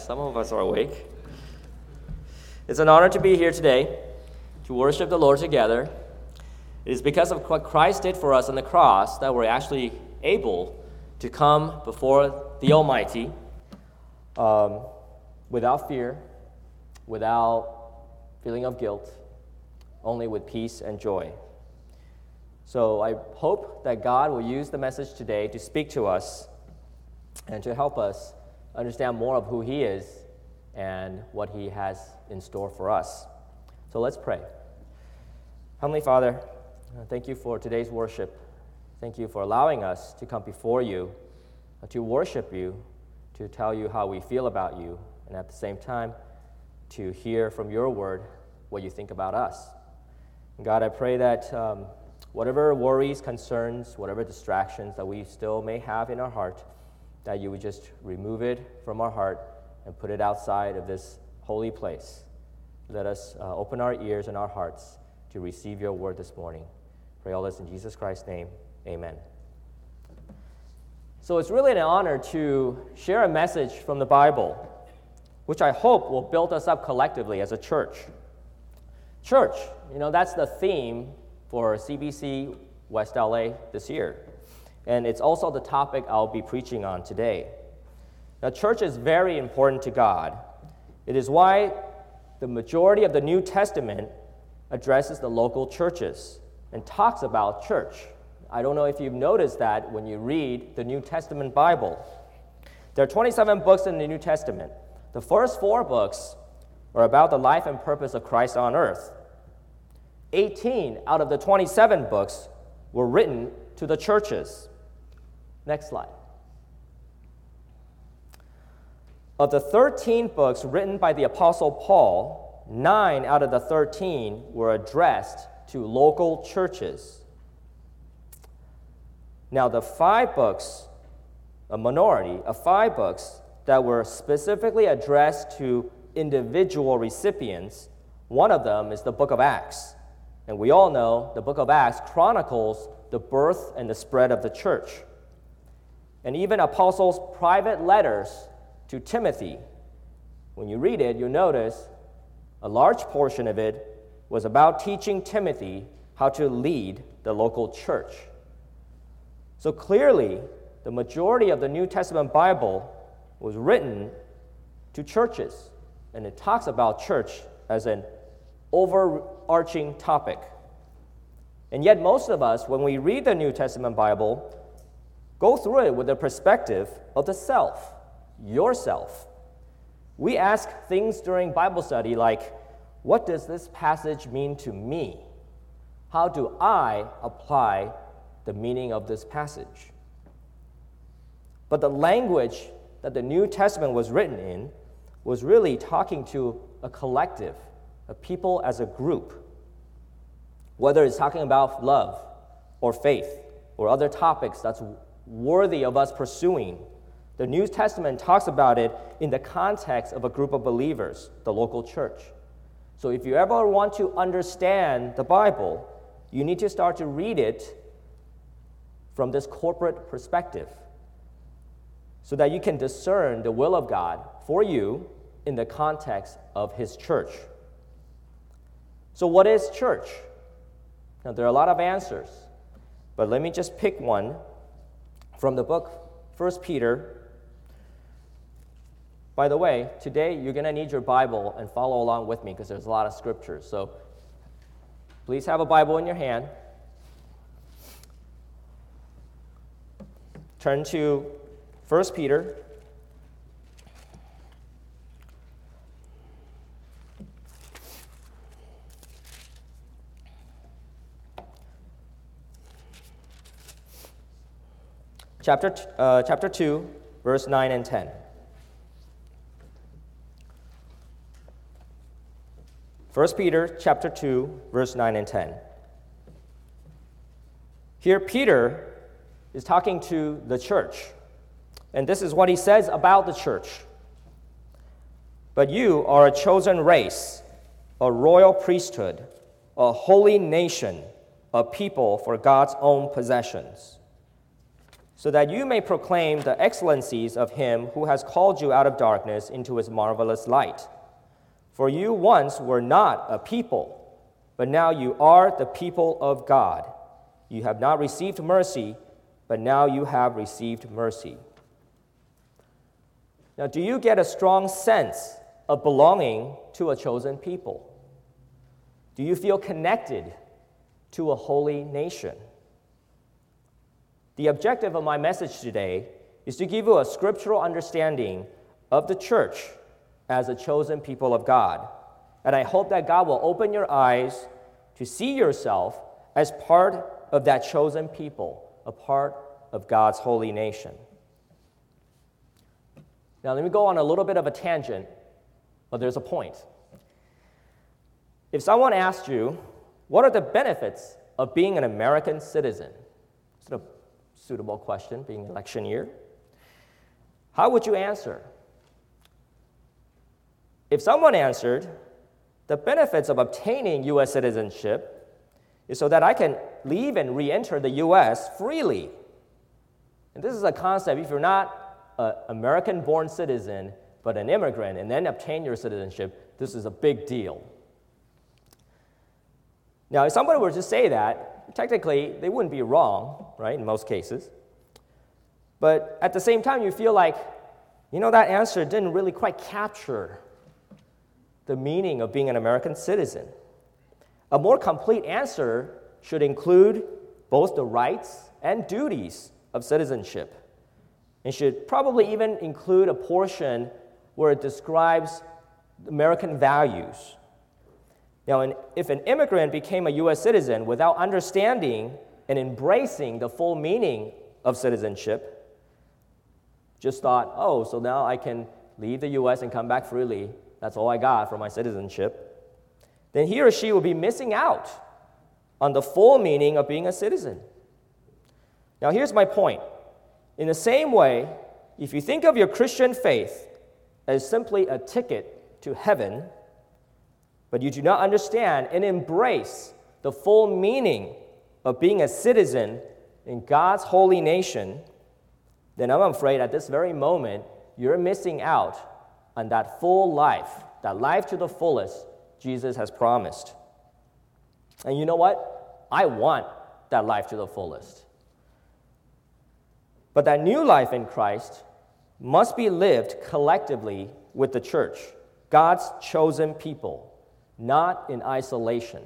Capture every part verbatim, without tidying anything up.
Some of us are awake. It's an honor to be here today to worship the Lord together. It is because of what Christ did for us on the cross that we're actually able to come before the Almighty um, without fear, without feeling of guilt, only with peace and joy. So I hope that God will use the message today to speak to us and to help us understand more of who He is and what He has in store for us. So let's pray. Heavenly Father, thank you for today's worship. Thank you for allowing us to come before you, to worship you, to tell you how we feel about you, and at the same time, to hear from your word what you think about us. And God, I pray that um, whatever worries, concerns, whatever distractions that we still may have in our heart, that you would just remove it from our heart and put it outside of this holy place. Let us uh, open our ears and our hearts to receive your word this morning. Pray all this in Jesus Christ's name. Amen. So it's really an honor to share a message from the Bible, which I hope will build us up collectively as a church. Church, you know, that's the theme for C B C West L A this year. And it's also the topic I'll be preaching on today. Now, church is very important to God. It is why the majority of the New Testament addresses the local churches and talks about church. I don't know if you've noticed that when you read the New Testament Bible. There are twenty-seven books in the New Testament. The first four books are about the life and purpose of Christ on earth. eighteen out of the twenty-seven books were written to the churches. Next slide. Of the thirteen books written by the Apostle Paul, nine out of the thirteen were addressed to local churches. Now, the five books, a minority of five books that were specifically addressed to individual recipients, one of them is the book of Acts. And we all know the book of Acts chronicles the birth and the spread of the church. And even Apostles' private letters to Timothy, when you read it, you'll notice a large portion of it was about teaching Timothy how to lead the local church. So clearly, the majority of the New Testament Bible was written to churches, and it talks about church as an overarching topic. And yet most of us, when we read the New Testament Bible, go through it with the perspective of the self, yourself. We ask things during Bible study like, what does this passage mean to me? How do I apply the meaning of this passage? But the language that the New Testament was written in was really talking to a collective, a people as a group. Whether it's talking about love or faith or other topics that's worthy of us pursuing, the New Testament talks about it in the context of a group of believers, the local church. So if you ever want to understand the Bible, you need to start to read it from this corporate perspective so that you can discern the will of God for you in the context of His church. So what is church? Now, there are a lot of answers, but let me just pick one from the book First Peter. By the way, today you're going to need your Bible and follow along with me because there's a lot of scriptures. So please have a Bible in your hand. Turn to First Peter. Chapter, uh, chapter two, verse nine and ten. First Peter chapter two, verse nine and ten. Here Peter is talking to the church, and this is what he says about the church. But you are a chosen race, a royal priesthood, a holy nation, a people for God's own possessions, so that you may proclaim the excellencies of him who has called you out of darkness into his marvelous light. For you once were not a people, but now you are the people of God. You have not received mercy, but now you have received mercy. Now, do you get a strong sense of belonging to a chosen people? Do you feel connected to a holy nation? The objective of my message today is to give you a scriptural understanding of the church as a chosen people of God. And I hope that God will open your eyes to see yourself as part of that chosen people, a part of God's holy nation. Now, let me go on a little bit of a tangent, but there's a point. If someone asked you, what are the benefits of being an American citizen? It's a suitable question, being election year. How would you answer? If someone answered, the benefits of obtaining U S citizenship is so that I can leave and re-enter the U S freely. And this is a concept, if you're not an American-born citizen, but an immigrant, and then obtain your citizenship, this is a big deal. Now, if somebody were to say that, technically, they wouldn't be wrong, right, in most cases. But at the same time, you feel like, you know, that answer didn't really quite capture the meaning of being an American citizen. A more complete answer should include both the rights and duties of citizenship. It should probably even include a portion where it describes American values. Now, if an immigrant became a U S citizen without understanding and embracing the full meaning of citizenship, just thought, oh, so now I can leave the U S and come back freely, that's all I got for my citizenship, then he or she will be missing out on the full meaning of being a citizen. Now, here's my point. In the same way, if you think of your Christian faith as simply a ticket to heaven, but you do not understand and embrace the full meaning of being a citizen in God's holy nation, then I'm afraid at this very moment, you're missing out on that full life, that life to the fullest Jesus has promised. And you know what? I want that life to the fullest. But that new life in Christ must be lived collectively with the church, God's chosen people, not in isolation.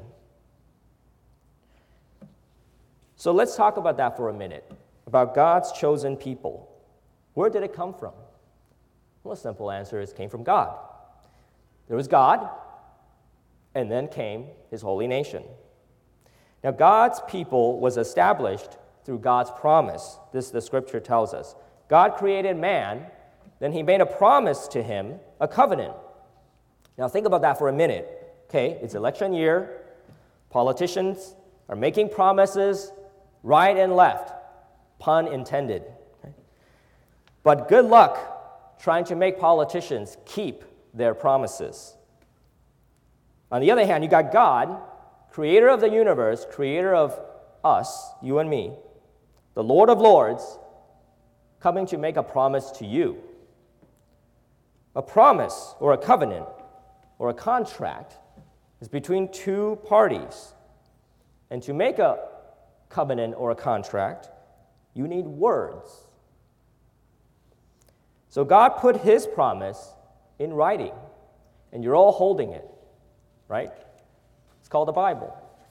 So let's talk about that for a minute, about God's chosen people. Where did it come from? Well, a simple answer is it came from God. There was God, and then came his holy nation. Now, God's people was established through God's promise. This the scripture tells us. God created man, then he made a promise to him, a covenant. Now think about that for a minute. Okay, it's election year. Politicians are making promises right and left, pun intended. Okay? But good luck trying to make politicians keep their promises. On the other hand, you got God, creator of the universe, creator of us, you and me, the Lord of Lords, coming to make a promise to you. A promise or a covenant or a contract is between two parties. And to make a covenant or a contract, you need words. So God put his promise in writing, and you're all holding it, right? It's called the Bible.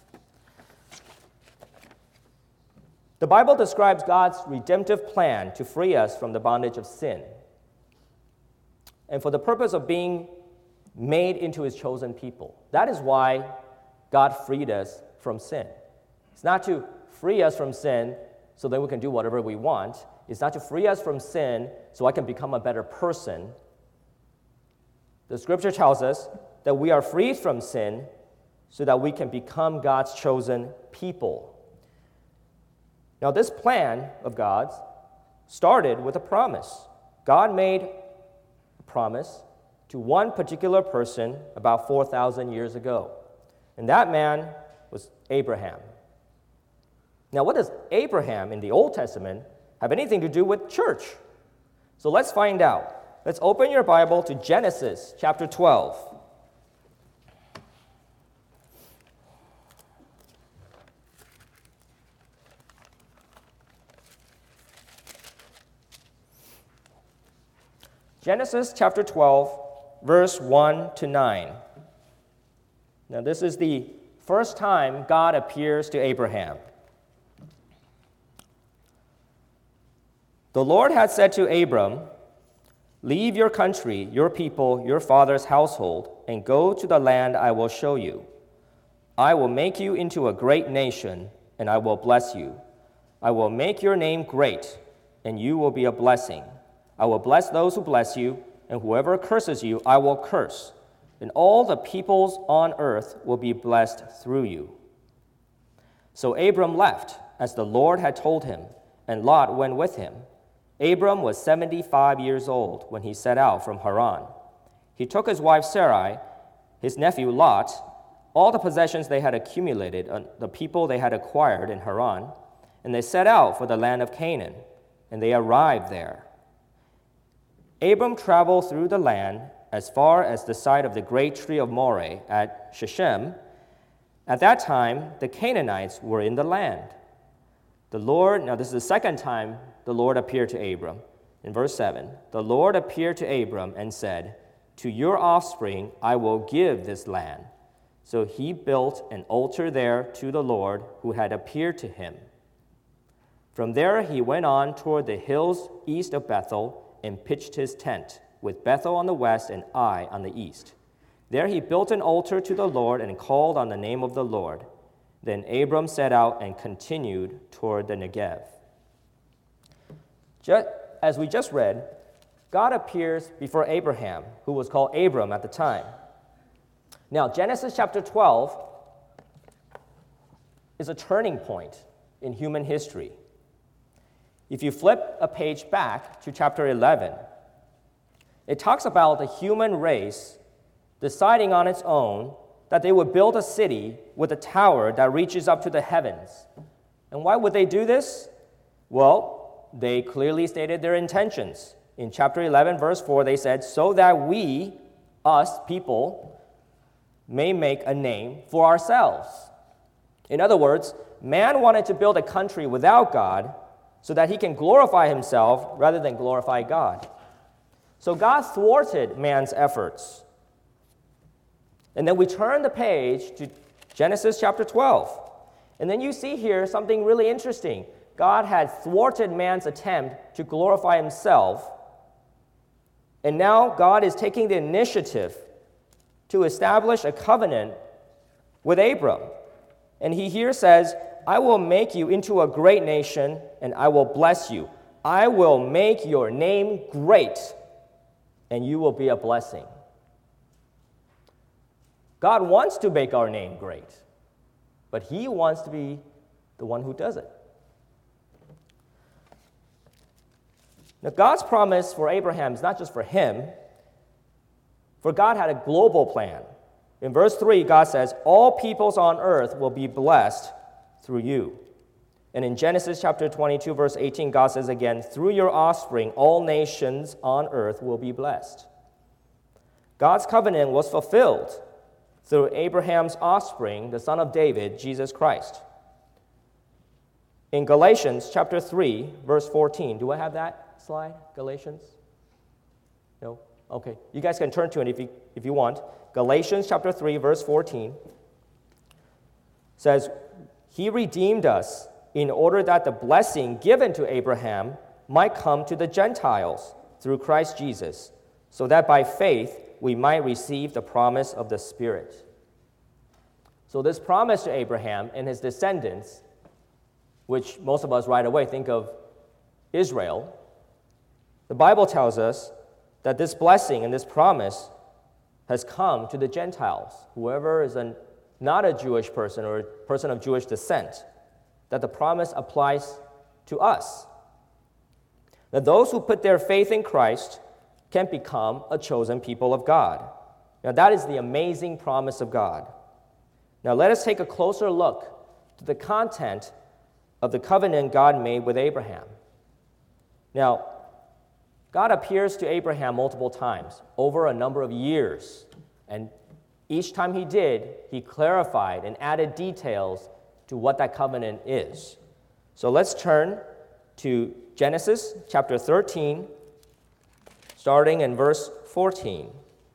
The Bible describes God's redemptive plan to free us from the bondage of sin, and for the purpose of being made into his chosen people. That is why God freed us from sin. It's not to free us from sin so that we can do whatever we want. It's not to free us from sin so I can become a better person. The scripture tells us that we are freed from sin so that we can become God's chosen people. Now, this plan of God's started with a promise. God made a promise to one particular person about four thousand years ago. And that man was Abraham. Now, what does Abraham in the Old Testament have anything to do with church? So let's find out. Let's open your Bible to Genesis chapter twelve. Genesis chapter twelve, verse one to nine. Now, this is the first time God appears to Abraham. The Lord had said to Abram, "Leave your country, your people, your father's household, and go to the land I will show you. I will make you into a great nation, and I will bless you. I will make your name great, and you will be a blessing. I will bless those who bless you, and whoever curses you, I will curse. And all the peoples on earth will be blessed through you." So Abram left, as the Lord had told him, and Lot went with him. Abram was seventy-five years old when he set out from Haran. He took his wife Sarai, his nephew Lot, all the possessions they had accumulated, and the people they had acquired in Haran, and they set out for the land of Canaan, and they arrived there. Abram traveled through the land as far as the site of the great tree of Moreh at Shechem. At that time, the Canaanites were in the land. The Lord, now this is the second time the Lord appeared to Abram. In verse seven, the Lord appeared to Abram and said, "To your offspring I will give this land." So he built an altar there to the Lord who had appeared to him. From there he went on toward the hills east of Bethel and pitched his tent, with Bethel on the west and Ai on the east. There he built an altar to the Lord and called on the name of the Lord. Then Abram set out and continued toward the Negev. Just, as we just read, God appears before Abraham, who was called Abram at the time. Now, Genesis chapter twelve is a turning point in human history. If you flip a page back to chapter eleven, it talks about the human race deciding on its own that they would build a city with a tower that reaches up to the heavens. And why would they do this? Well, they clearly stated their intentions. In chapter eleven, verse four, they said, "So that we, us people, may make a name for ourselves." In other words, man wanted to build a country without God so that he can glorify himself rather than glorify God. So God thwarted man's efforts. And then we turn the page to Genesis chapter twelve. And then you see here something really interesting. God had thwarted man's attempt to glorify himself. And now God is taking the initiative to establish a covenant with Abram. And he here says, "I will make you into a great nation, and I will bless you. I will make your name great, and you will be a blessing." God wants to make our name great, but he wants to be the one who does it. Now, God's promise for Abraham is not just for him, for God had a global plan. In verse three, God says, "All peoples on earth will be blessed through you." And in Genesis chapter twenty-two, verse eighteen, God says again, "Through your offspring, all nations on earth will be blessed." God's covenant was fulfilled through Abraham's offspring, the son of David, Jesus Christ. In Galatians chapter three, verse fourteen, do I have that slide, Galatians? No? Okay, you guys can turn to it if you, if you want. Galatians chapter three, verse fourteen says, "He redeemed us in order that the blessing given to Abraham might come to the Gentiles through Christ Jesus, so that by faith we might receive the promise of the Spirit." So this promise to Abraham and his descendants, which most of us right away think of Israel, the Bible tells us that this blessing and this promise has come to the Gentiles, whoever is an, not a Jewish person or a person of Jewish descent, that the promise applies to us. That those who put their faith in Christ can become a chosen people of God. Now that is the amazing promise of God. Now let us take a closer look to the content of the covenant God made with Abraham. Now, God appears to Abraham multiple times over a number of years, and each time he did, he clarified and added details to what that covenant is. So let's turn to Genesis chapter thirteen, starting in verse fourteen.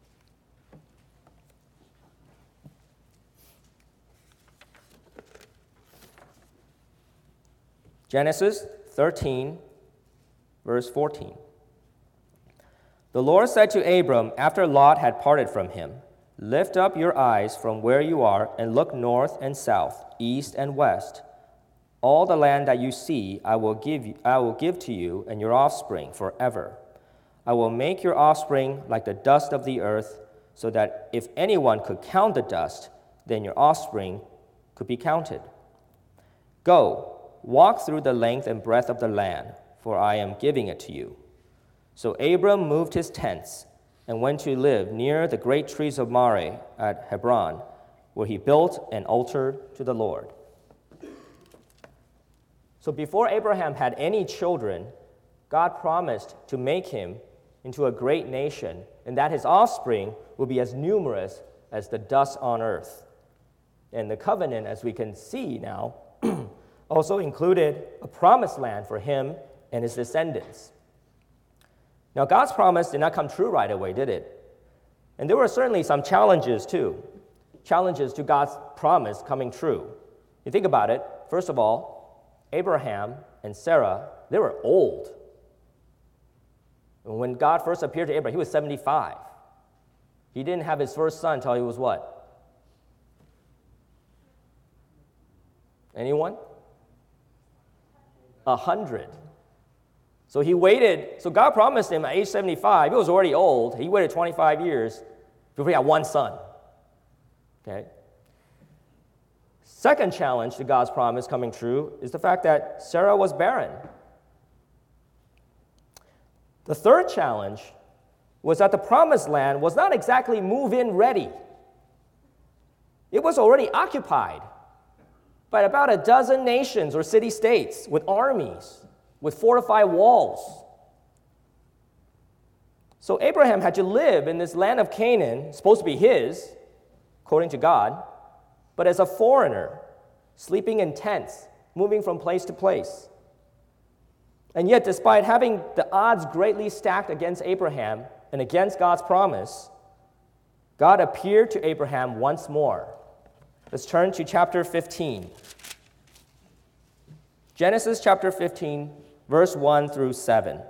Genesis thirteen, verse fourteen. The Lord said to Abram after Lot had parted from him, "Lift up your eyes from where you are and look north and south, east and west. All the land that you see I will give you, I will give to you and your offspring forever. I will make your offspring like the dust of the earth, so that if anyone could count the dust, then your offspring could be counted. Go, walk through the length and breadth of the land, for I am giving it to you." So Abram moved his tents and went to live near the great trees of Mamre at Hebron, where he built an altar to the Lord. So before Abraham had any children, God promised to make him into a great nation, and that his offspring will be as numerous as the dust on earth. And the covenant, as we can see now, also included a promised land for him and his descendants. Now, God's promise did not come true right away, did it? And there were certainly some challenges, too. Challenges to God's promise coming true. You think about it, first of all, Abraham and Sarah, they were old. When God first appeared to Abraham, he was seventy-five. He didn't have his first son until he was what? Anyone? A hundred. So he waited. So God promised him at age seventy-five. He was already old. He waited twenty-five years before he had one son. Okay. Second challenge to God's promise coming true is the fact that Sarah was barren. The third challenge was that the promised land was not exactly move-in ready. It was already occupied by about a dozen nations or city-states with armies, with fortified walls. So Abraham had to live in this land of Canaan, supposed to be his, according to God, but as a foreigner, sleeping in tents, moving from place to place. And yet, despite having the odds greatly stacked against Abraham and against God's promise, God appeared to Abraham once more. Let's turn to chapter fifteen. Genesis chapter fifteen, verse one through seven.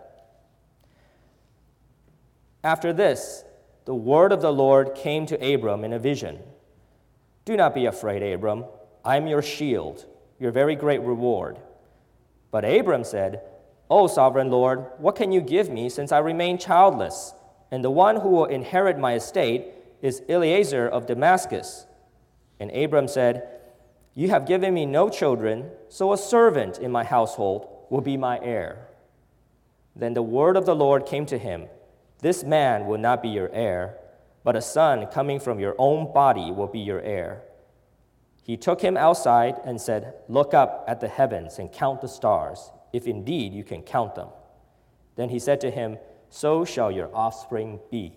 After this, the word of the Lord came to Abram in a vision. "Do not be afraid, Abram. I am your shield, your very great reward." But Abram said, "O sovereign Lord, what can you give me since I remain childless? And the one who will inherit my estate is Eliezer of Damascus." And Abram said, "You have given me no children, so a servant in my household will be my heir." Then the word of the Lord came to him, "This man will not be your heir, but a son coming from your own body will be your heir." He took him outside and said, "Look up at the heavens and count the stars, if indeed you can count them." Then he said to him, "So shall your offspring be."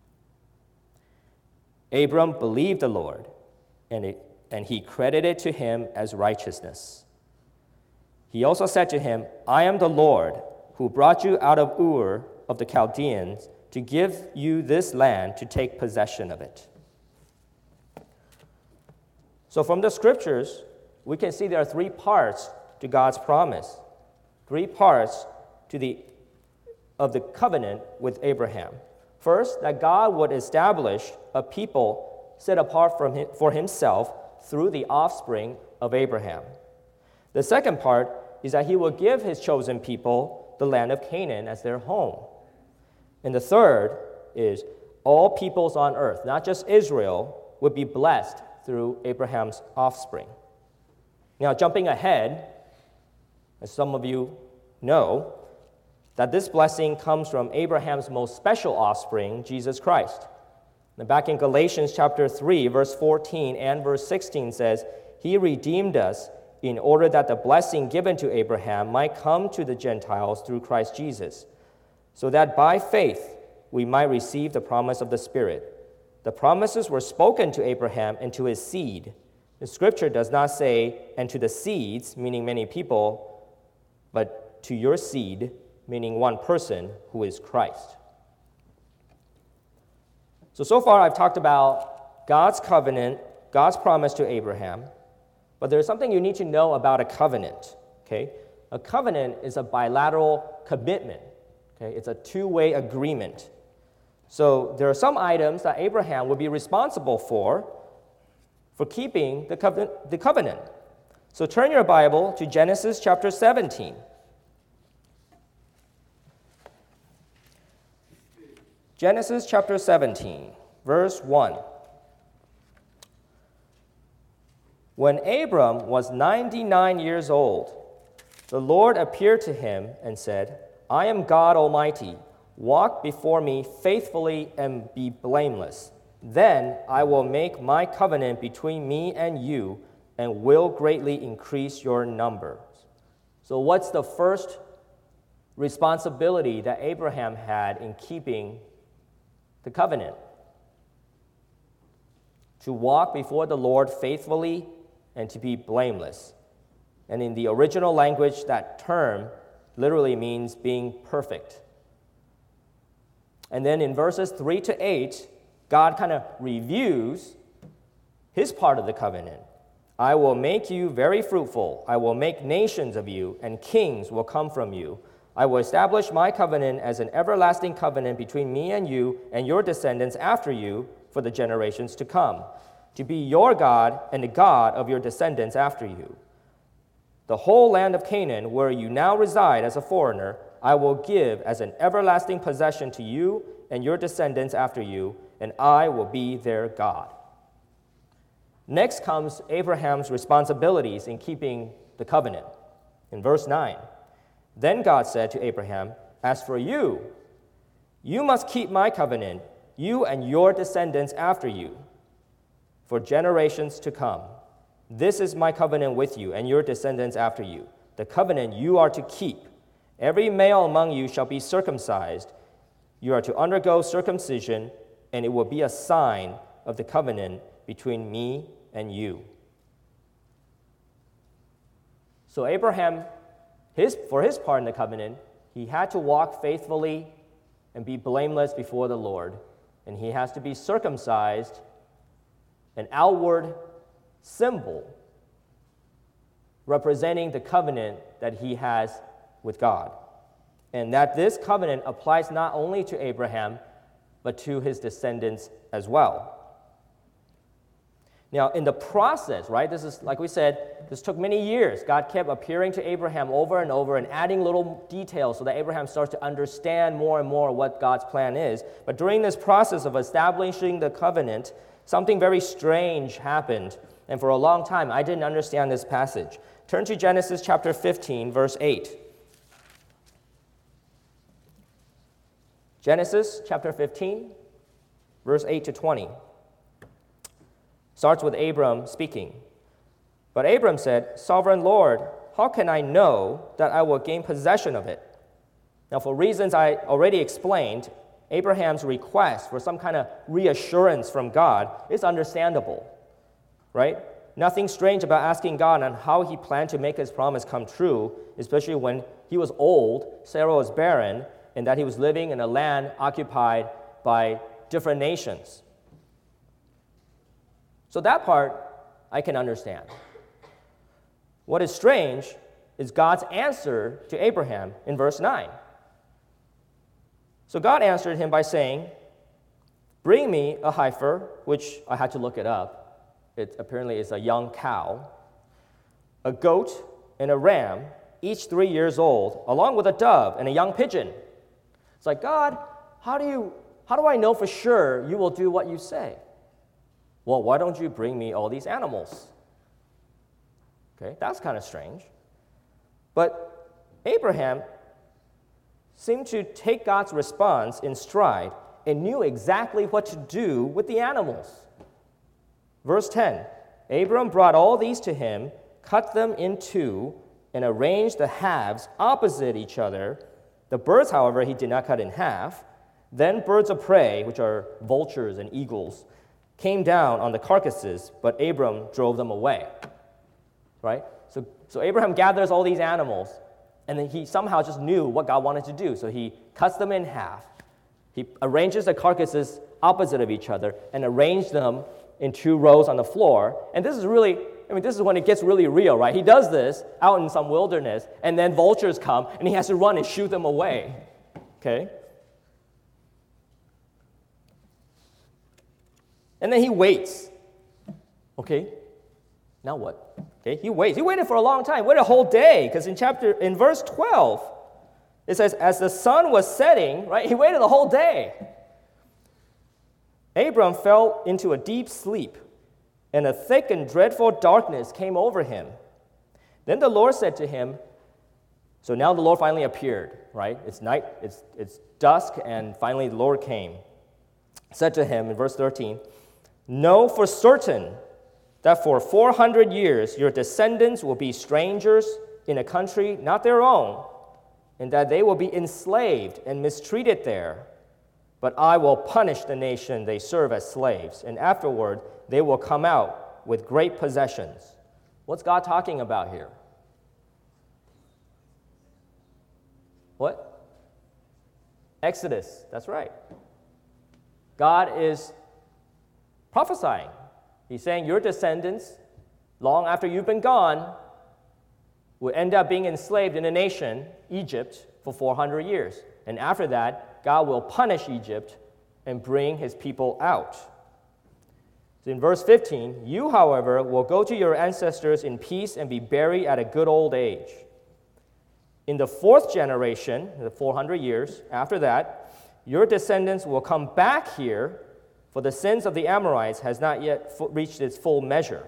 Abram believed the Lord, and, it, and he credited to him as righteousness. He also said to him, "I am the Lord who brought you out of Ur of the Chaldeans to give you this land to take possession of it." So from the scriptures, we can see there are three parts to God's promise, three parts to the of the covenant with Abraham. First, that God would establish a people set apart from him, for himself through the offspring of Abraham. The second part is that he will give his chosen people the land of Canaan as their home. And the third is all peoples on earth, not just Israel, would be blessed through Abraham's offspring. Now, jumping ahead, as some of you know, that this blessing comes from Abraham's most special offspring, Jesus Christ. Now, back in Galatians chapter three, verse fourteen and verse sixteen says, "He redeemed us in order that the blessing given to Abraham might come to the Gentiles through Christ Jesus, so that by faith we might receive the promise of the Spirit. The promises were spoken to Abraham and to his seed. The scripture does not say, and to the seeds, meaning many people, but to your seed, meaning one person, who is Christ. So, so far I've talked about God's covenant, God's promise to Abraham, but there's something you need to know about a covenant, okay? A covenant is a bilateral commitment, okay? It's a two-way agreement. So there are some items that Abraham would be responsible for, for keeping the covenant, the covenant. So turn your Bible to Genesis chapter seventeen. Genesis chapter seventeen, verse one. When Abram was ninety-nine years old, the Lord appeared to him and said, I am God Almighty. Walk before me faithfully and be blameless. Then I will make my covenant between me and you and will greatly increase your numbers. So what's the first responsibility that Abraham had in keeping the covenant? To walk before the Lord faithfully and to be blameless. And in the original language, that term literally means being perfect. And then in verses three to eight, God kind of reviews his part of the covenant. I will make you very fruitful. I will make nations of you, and kings will come from you. I will establish my covenant as an everlasting covenant between me and you and your descendants after you for the generations to come, to be your God and the God of your descendants after you. The whole land of Canaan, where you now reside as a foreigner, I will give as an everlasting possession to you and your descendants after you, and I will be their God. Next comes Abraham's responsibilities in keeping the covenant. In verse nine, then God said to Abraham, as for you, you must keep my covenant, you and your descendants after you, for generations to come. This is my covenant with you and your descendants after you, the covenant you are to keep. Every male among you shall be circumcised. You are to undergo circumcision, and it will be a sign of the covenant between me and you. So Abraham, his, for his part in the covenant, he had to walk faithfully and be blameless before the Lord, and he has to be circumcised, an outward symbol representing the covenant that he has with God, and that this covenant applies not only to Abraham, but to his descendants as well. Now, in the process, right, this is, like we said, this took many years. God kept appearing to Abraham over and over and adding little details so that Abraham starts to understand more and more what God's plan is. But during this process of establishing the covenant, something very strange happened, and for a long time, I didn't understand this passage. Turn to Genesis chapter fifteen, verse eight. Genesis chapter fifteen, verse eight to twenty. Starts with Abram speaking. But Abram said, Sovereign Lord, how can I know that I will gain possession of it? Now, for reasons I already explained, Abraham's request for some kind of reassurance from God is understandable, right? Nothing strange about asking God on how he planned to make his promise come true, especially when he was old, Sarah was barren, and that he was living in a land occupied by different nations. So that part I can understand. What is strange is God's answer to Abraham in verse nine. So God answered him by saying, bring me a heifer, which I had to look it up. It apparently is a young cow, a goat and a ram, each three years old, along with a dove and a young pigeon. It's like, God, how do you, how do I know for sure you will do what you say? Well, why don't you bring me all these animals? Okay, that's kind of strange. But Abraham seemed to take God's response in stride and knew exactly what to do with the animals. Verse ten, Abram brought all these to him, cut them in two, and arranged the halves opposite each other. The birds, however, he did not cut in half. Then birds of prey, which are vultures and eagles, came down on the carcasses, but Abram drove them away. Right? So, so Abraham gathers all these animals, and then he somehow just knew what God wanted to do. So he cuts them in half. He arranges the carcasses opposite of each other and arranged them in two rows on the floor. And this is really, I mean, this is when it gets really real, right? He does this out in some wilderness, and then vultures come, and he has to run and shoot them away. Okay? And then he waits. Okay? Now what? Okay, he waits. He waited for a long time. Waited a whole day, because in chapter, in verse twelve, it says, as the sun was setting, right? He waited the whole day. Abram fell into a deep sleep, and a thick and dreadful darkness came over him. Then the Lord said to him, so now the Lord finally appeared, right? It's night, it's, it's dusk, and finally the Lord came. Said to him in verse thirteen, know for certain that for four hundred years your descendants will be strangers in a country not their own, and that they will be enslaved and mistreated there. But I will punish the nation they serve as slaves, and afterward they will come out with great possessions. What's God talking about here? What? Exodus, that's right. God is prophesying. He's saying your descendants, long after you've been gone, will end up being enslaved in a nation, Egypt, for four hundred years. And after that, God will punish Egypt and bring his people out. So in verse fifteen, you, however, will go to your ancestors in peace and be buried at a good old age. In the fourth generation, the four hundred years after that, your descendants will come back here, for the sins of the Amorites has not yet reached its full measure.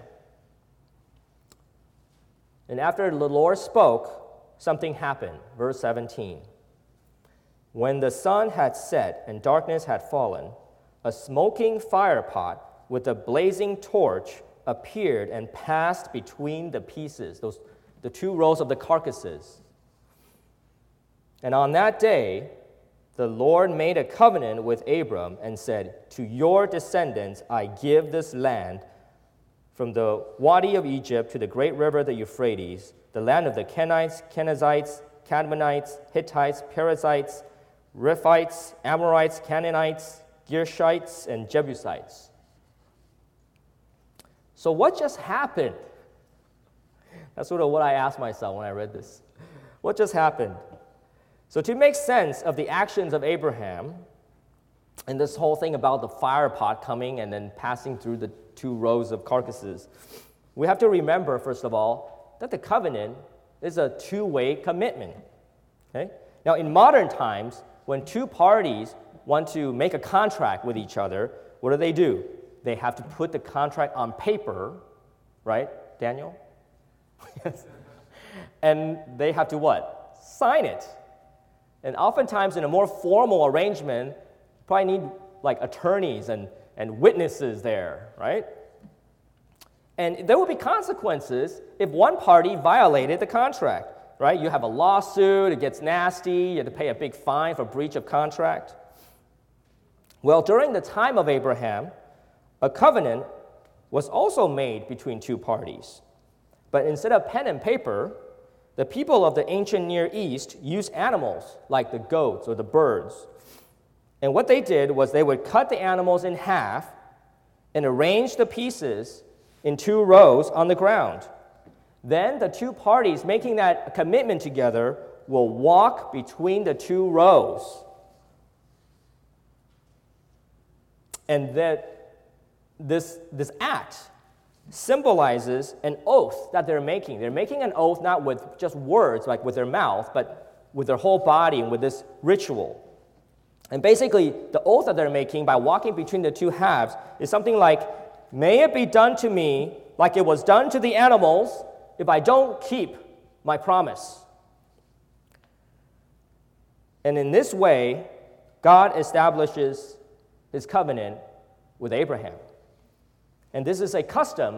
And after the Lord spoke, something happened. Verse seventeen. When the sun had set and darkness had fallen, a smoking firepot with a blazing torch appeared and passed between the pieces, those, the two rows of the carcasses. And on that day, the Lord made a covenant with Abram and said, to your descendants I give this land, from the Wadi of Egypt to the great river, the Euphrates, the land of the Kenites, Kenizzites, Cadmonites, Hittites, Perizzites, Rephites, Amorites, Canaanites, Gershites, and Jebusites. So what just happened? That's sort of what I asked myself when I read this. What just happened? So to make sense of the actions of Abraham and this whole thing about the fire pot coming and then passing through the two rows of carcasses, we have to remember, first of all, that the covenant is a two-way commitment. Okay? Now, in modern times, when two parties want to make a contract with each other, what do they do? They have to put the contract on paper, right, Daniel? Yes. And they have to what? Sign it. And oftentimes in a more formal arrangement, you probably need like attorneys and, and witnesses there, right? And there will be consequences if one party violated the contract, right? You have a lawsuit, it gets nasty, you have to pay a big fine for breach of contract. Well, during the time of Abraham, a covenant was also made between two parties. But instead of pen and paper, the people of the ancient Near East used animals like the goats or the birds. And what they did was they would cut the animals in half and arrange the pieces in two rows on the ground. Then the two parties making that commitment together will walk between the two rows. And that this, this act symbolizes an oath that they're making. They're making an oath not with just words, like with their mouth, but with their whole body and with this ritual. And basically, the oath that they're making by walking between the two halves is something like, may it be done to me like it was done to the animals if I don't keep my promise. And in this way, God establishes his covenant with Abraham. And this is a custom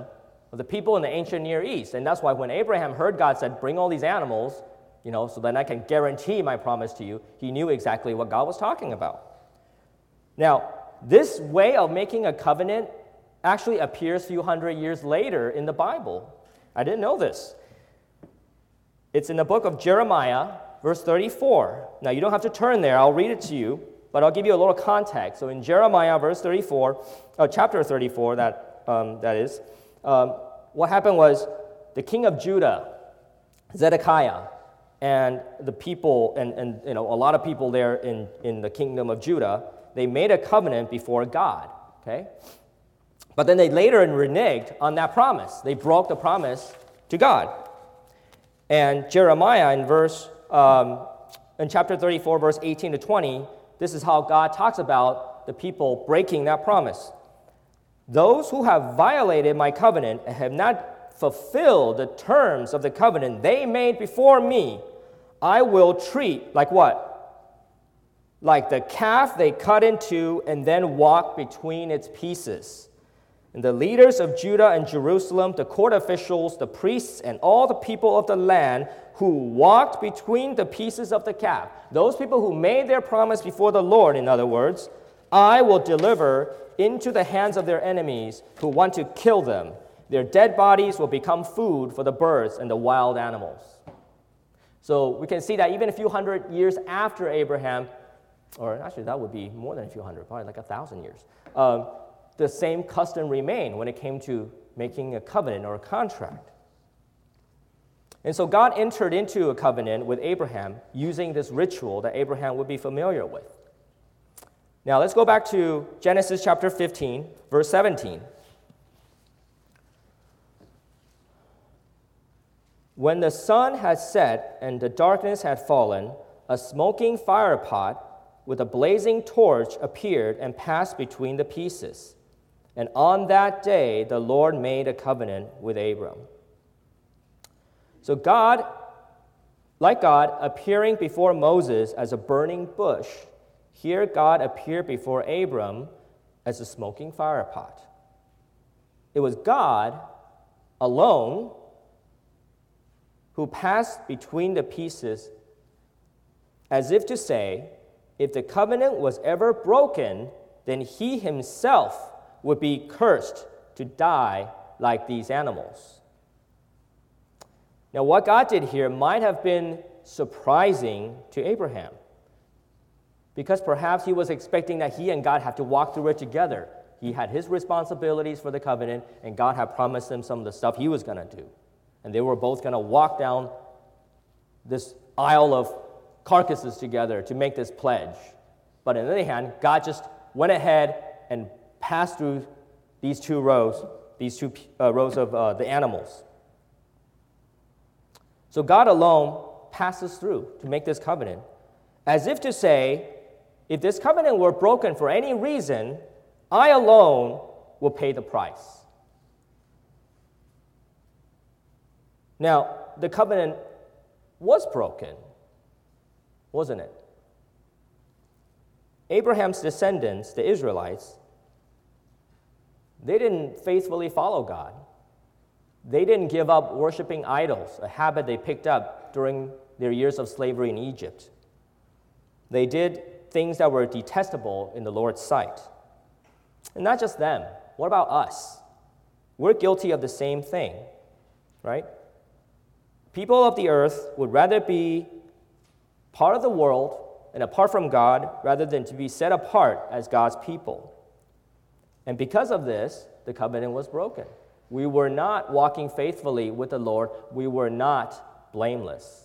of the people in the ancient Near East. And that's why when Abraham heard God said, bring all these animals, you know, so then I can guarantee my promise to you, he knew exactly what God was talking about. Now, this way of making a covenant actually appears a few hundred years later in the Bible. I didn't know this. It's in the book of Jeremiah, verse thirty-four. Now, you don't have to turn there. I'll read it to you, but I'll give you a little context. So in Jeremiah, verse thirty-four, uh, chapter thirty-four, that, um, that is, um, what happened was the king of Judah, Zedekiah, and the people, and, and you know, a lot of people there in, in the kingdom of Judah, they made a covenant before God, okay? But then they later reneged on that promise. They broke the promise to God. And Jeremiah in verse, um, in chapter thirty-four, verse eighteen to twenty, this is how God talks about the people breaking that promise. Those who have violated my covenant and have not fulfilled the terms of the covenant they made before me, I will treat like what? Like the calf they cut in two and then walk between its pieces. And the leaders of Judah and Jerusalem, the court officials, the priests, and all the people of the land who walked between the pieces of the calf, those people who made their promise before the Lord, in other words, I will deliver into the hands of their enemies who want to kill them. Their dead bodies will become food for the birds and the wild animals. So we can see that even a few hundred years after Abraham, or actually that would be more than a few hundred, probably like a thousand years, um, the same custom remained when it came to making a covenant or a contract. And so God entered into a covenant with Abraham using this ritual that Abraham would be familiar with. Now let's go back to Genesis chapter fifteen, verse seventeen. When the sun had set and the darkness had fallen, a smoking firepot with a blazing torch appeared and passed between the pieces. And on that day, the Lord made a covenant with Abram. So God, like God, appearing before Moses as a burning bush, here God appeared before Abram as a smoking firepot. It was God alone who passed between the pieces as if to say, if the covenant was ever broken, then he himself would be cursed to die like these animals. Now, what God did here might have been surprising to Abraham, because perhaps he was expecting that he and God have to walk through it together. He had his responsibilities for the covenant, and God had promised him some of the stuff he was going to do. And they were both going to walk down this aisle of carcasses together to make this pledge. But on the other hand, God just went ahead and passed through these two rows, these two uh, rows of uh, the animals. So God alone passes through to make this covenant, as if to say, if this covenant were broken for any reason, I alone will pay the price. Now, the covenant was broken, wasn't it? Abraham's descendants, the Israelites, they didn't faithfully follow God. They didn't give up worshiping idols, a habit they picked up during their years of slavery in Egypt. They did things that were detestable in the Lord's sight. And not just them. What about us? We're guilty of the same thing, right? People of the earth would rather be part of the world and apart from God rather than to be set apart as God's people. And because of this, the covenant was broken. We were not walking faithfully with the Lord. We were not blameless.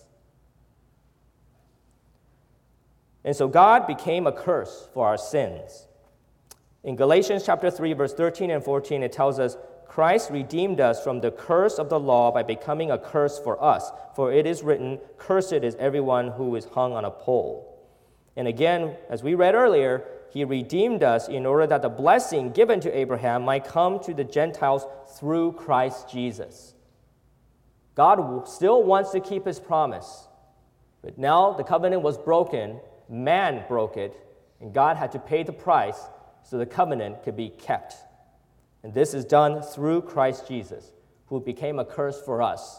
And so God became a curse for our sins. In Galatians chapter three, verse thirteen and fourteen, it tells us, Christ redeemed us from the curse of the law by becoming a curse for us. For it is written, cursed is everyone who is hung on a pole. And again, as we read earlier, he redeemed us in order that the blessing given to Abraham might come to the Gentiles through Christ Jesus. God still wants to keep his promise. But now the covenant was broken, man broke it, and God had to pay the price so the covenant could be kept. And this is done through Christ Jesus. who became a curse for us.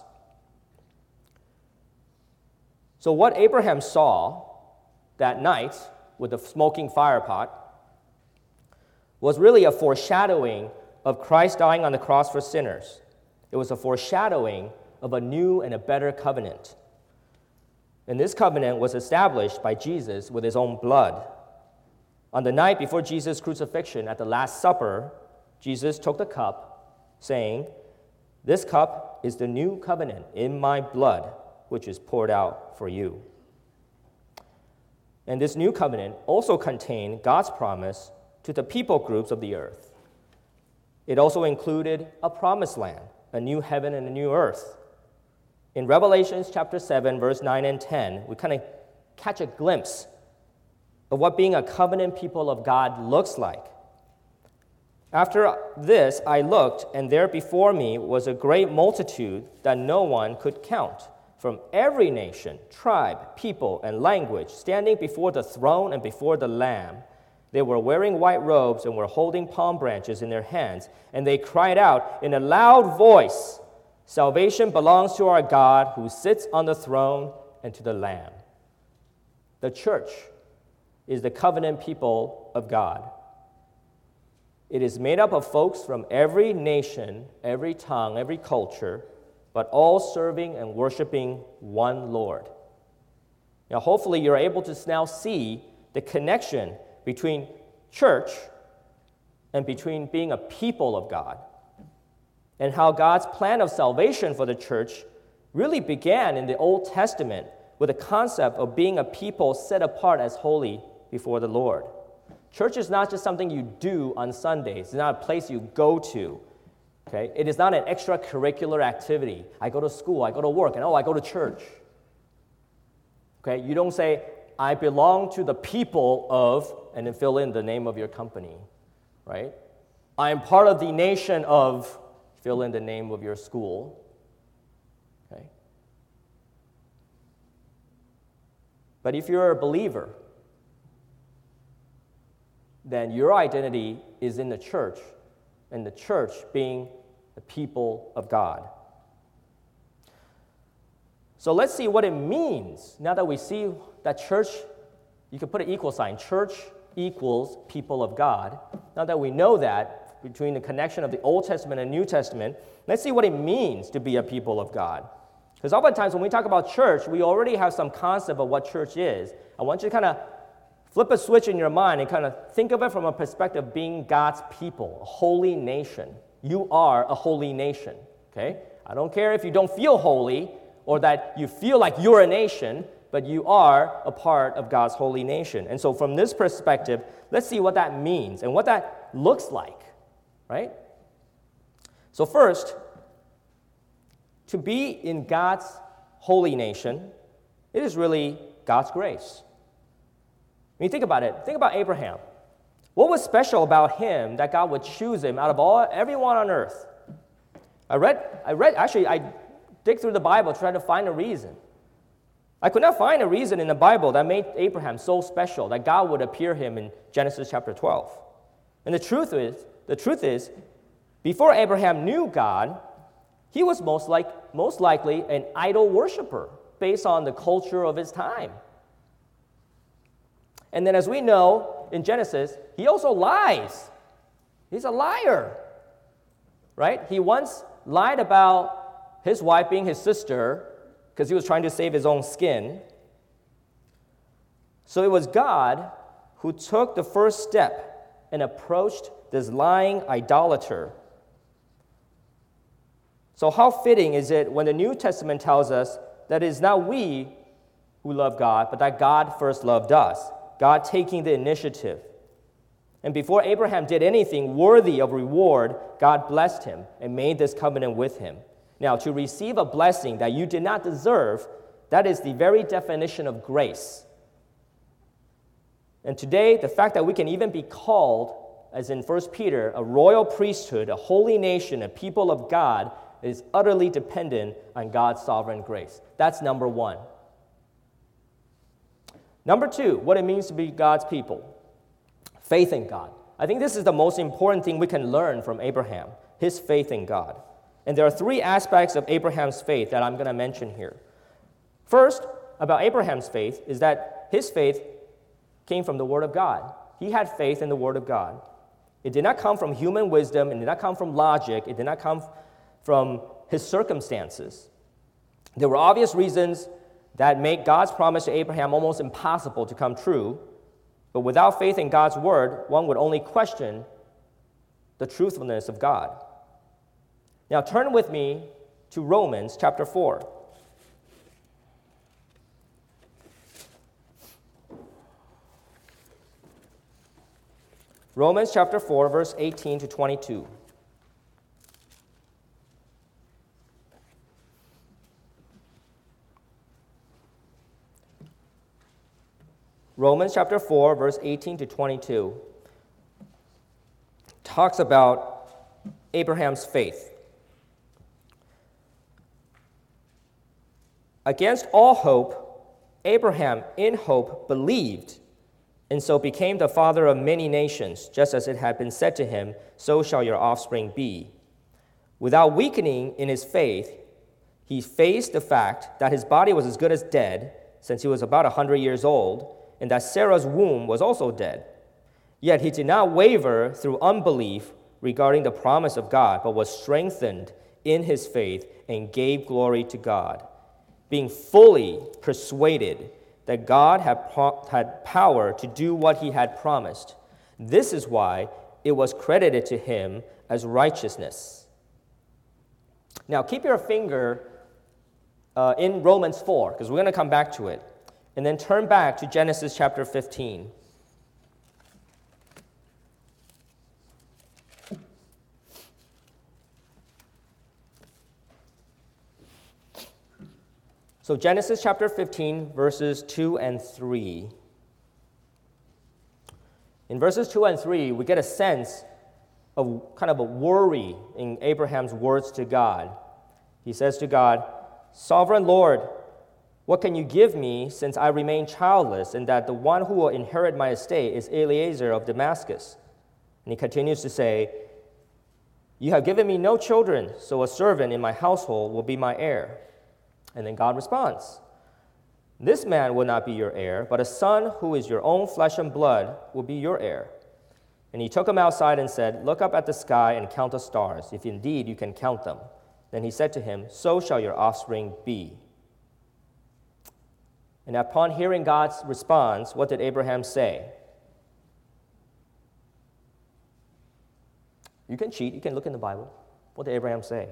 So what Abraham saw that night with the smoking fire pot was really a foreshadowing of Christ dying on the cross for sinners. It was a foreshadowing of a new and a better covenant. And this covenant was established by Jesus with his own blood. On the night before Jesus' crucifixion at the Last Supper, Jesus took the cup, saying, "This cup is the new covenant in my blood, which is poured out for you." And this new covenant also contained God's promise to the people groups of the earth. It also included a promised land, a new heaven and a new earth. In Revelation chapter seven, verse nine and ten, we kind of catch a glimpse of what being a covenant people of God looks like. After this, I looked, and there before me was a great multitude that no one could count, from every nation, tribe, people, and language, standing before the throne and before the Lamb. They were wearing white robes and were holding palm branches in their hands, and they cried out in a loud voice, "Salvation belongs to our God who sits on the throne and to the Lamb." The church is the covenant people of God. It is made up of folks from every nation, every tongue, every culture, but all serving and worshiping one Lord. Now, hopefully, you're able to now see the connection between church and between being a people of God, and how God's plan of salvation for the church really began in the Old Testament with the concept of being a people set apart as holy before the Lord. Church is not just something you do on Sundays. It's not a place you go to. Okay? It is not an extracurricular activity. I go to school, I go to work, and oh, I go to church. Okay? You don't say, "I belong to the people of," and then fill in the name of your company, right? "I am part of the nation of," fill in the name of your school. Okay? But if you're a believer, then your identity is in the church, and the church being the people of God. So let's see what it means now that we see that church, you could put an equal sign, church equals people of God. Now that we know that between the connection of the Old Testament and New Testament, let's see what it means to be a people of God. Because oftentimes when we talk about church, we already have some concept of what church is. I want you to kind of flip a switch in your mind and kind of think of it from a perspective of being God's people, a holy nation. You are a holy nation, okay? I don't care if you don't feel holy or that you feel like you're a nation, but you are a part of God's holy nation. And so from this perspective, let's see what that means and what that looks like, right? So first, to be in God's holy nation, it is really God's grace. When you think about it, think about Abraham. What was special about him that God would choose him out of all everyone on earth? I read, I read, actually, I dig through the Bible trying to find a reason. I could not find a reason in the Bible that made Abraham so special that God would appear him in Genesis chapter twelve. And the truth is, the truth is, before Abraham knew God, he was most like most likely an idol worshiper based on the culture of his time. And then as we know in Genesis, he also lies. He's a liar, right? He once lied about his wife being his sister because he was trying to save his own skin. So it was God who took the first step and approached this lying idolater. So how fitting is it when the New Testament tells us that it is not we who love God, but that God first loved us, God taking the initiative. And before Abraham did anything worthy of reward, God blessed him and made this covenant with him. Now, to receive a blessing that you did not deserve, that is the very definition of grace. And today, the fact that we can even be called, as in First Peter, a royal priesthood, a holy nation, a people of God, is utterly dependent on God's sovereign grace. That's number one. Number two, what it means to be God's people. Faith in God. I think this is the most important thing we can learn from Abraham, his faith in God. And there are three aspects of Abraham's faith that I'm going to mention here. First, about Abraham's faith is that his faith came from the Word of God. He had faith in the Word of God. It did not come from human wisdom. It did not come from logic. It did not come from his circumstances. There were obvious reasons that make God's promise to Abraham almost impossible to come true. But without faith in God's Word, one would only question the truthfulness of God. Now turn with me to Romans chapter four. Romans chapter four, verse eighteen to twenty-two. Romans chapter four, verse eighteen to twenty-two talks about Abraham's faith. Against all hope, Abraham in hope believed, and so became the father of many nations, just as it had been said to him, so shall your offspring be. Without weakening in his faith, he faced the fact that his body was as good as dead, since he was about a hundred years old, and that Sarah's womb was also dead. Yet he did not waver through unbelief regarding the promise of God, but was strengthened in his faith and gave glory to God, being fully persuaded that God had, pro- had power to do what he had promised. This is why it was credited to him as righteousness. Now keep your finger uh, in Romans four, because we're going to come back to it. And then turn back to Genesis chapter fifteen. So Genesis chapter fifteen, verses two and three. In verses two and three, we get a sense of kind of a worry in Abraham's words to God. He says to God, "Sovereign Lord, what can you give me since I remain childless, and that the one who will inherit my estate is Eliezer of Damascus?" And he continues to say, "You have given me no children, so a servant in my household will be my heir." And then God responds, "This man will not be your heir, but a son who is your own flesh and blood will be your heir." And he took him outside and said, "Look up at the sky and count the stars, if indeed you can count them." Then he said to him, "So shall your offspring be." And upon hearing God's response, what did Abraham say? You can cheat. You can look in the Bible. What did Abraham say?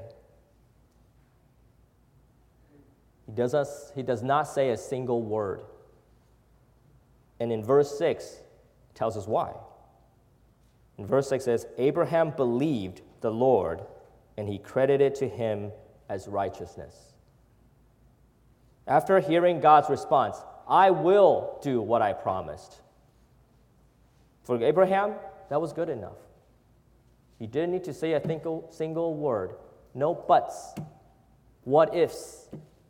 He does, us, he does not say a single word. And in verse six, it tells us why. In verse six says, Abraham believed the Lord, and he credited to him as righteousness. After hearing God's response, "I will do what I promised." For Abraham, that was good enough. He didn't need to say a single, single word. No buts. What ifs.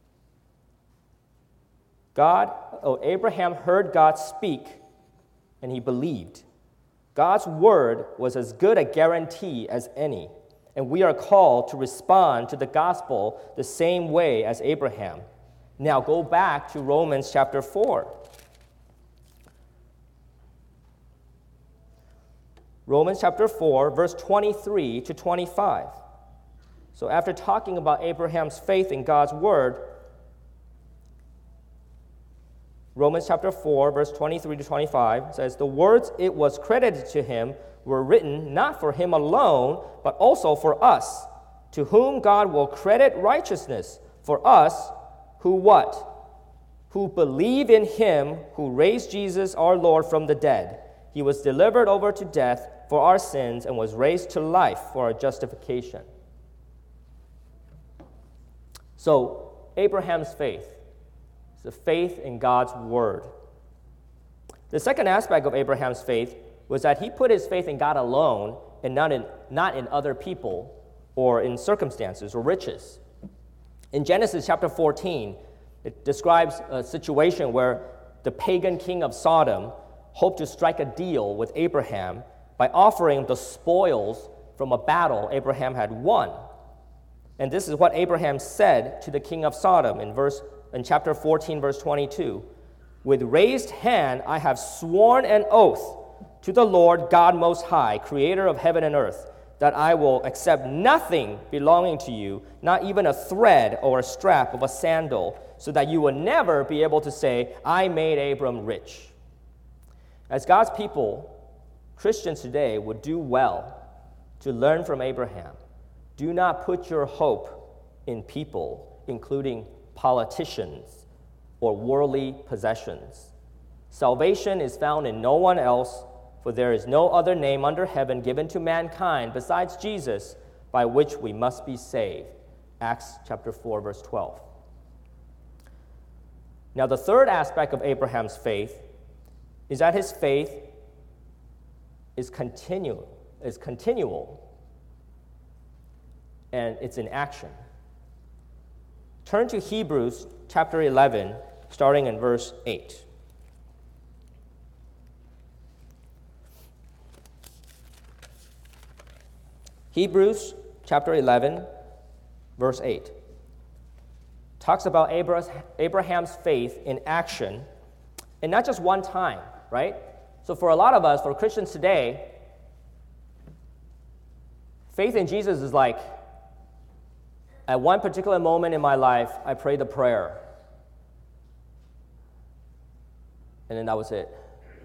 God, oh, Abraham heard God speak, and he believed. God's word was as good a guarantee as any, and we are called to respond to the gospel the same way as Abraham. Now go back to Romans chapter four. Romans chapter four, verse twenty-three to twenty-five. So after talking about Abraham's faith in God's word, Romans chapter four, verse twenty-three to twenty-five says, "The words it was credited to him were written not for him alone, but also for us, to whom God will credit righteousness, for us who what? Who believe in him who raised Jesus our Lord from the dead. He was delivered over to death for our sins and was raised to life for our justification." So, Abraham's faith is the faith in God's word. The second aspect of Abraham's faith was that he put his faith in God alone and not in, not in other people or in circumstances or riches. In Genesis chapter fourteen, it describes a situation where the pagan king of Sodom hoped to strike a deal with Abraham by offering the spoils from a battle Abraham had won. And this is what Abraham said to the king of Sodom in verse in chapter fourteen, verse twenty-two. With raised hand I have sworn an oath to the Lord God Most High, creator of heaven and earth, that I will accept nothing belonging to you, not even a thread or a strap of a sandal, so that you will never be able to say, I made Abram rich. As God's people, Christians today would do well to learn from Abraham. Do not put your hope in people, including politicians or worldly possessions. Salvation is found in no one else, for there is no other name under heaven given to mankind besides Jesus, by which we must be saved. Acts chapter four, verse twelve. Now, the third aspect of Abraham's faith is that his faith is continual, is continual, and it's in action. Turn to Hebrews chapter eleven, starting in verse eight. Hebrews chapter eleven, verse eight, talks about Abraham's faith in action, and not just one time, right? So for a lot of us, for Christians today, faith in Jesus is like, at one particular moment in my life, I prayed the prayer, and then that was it.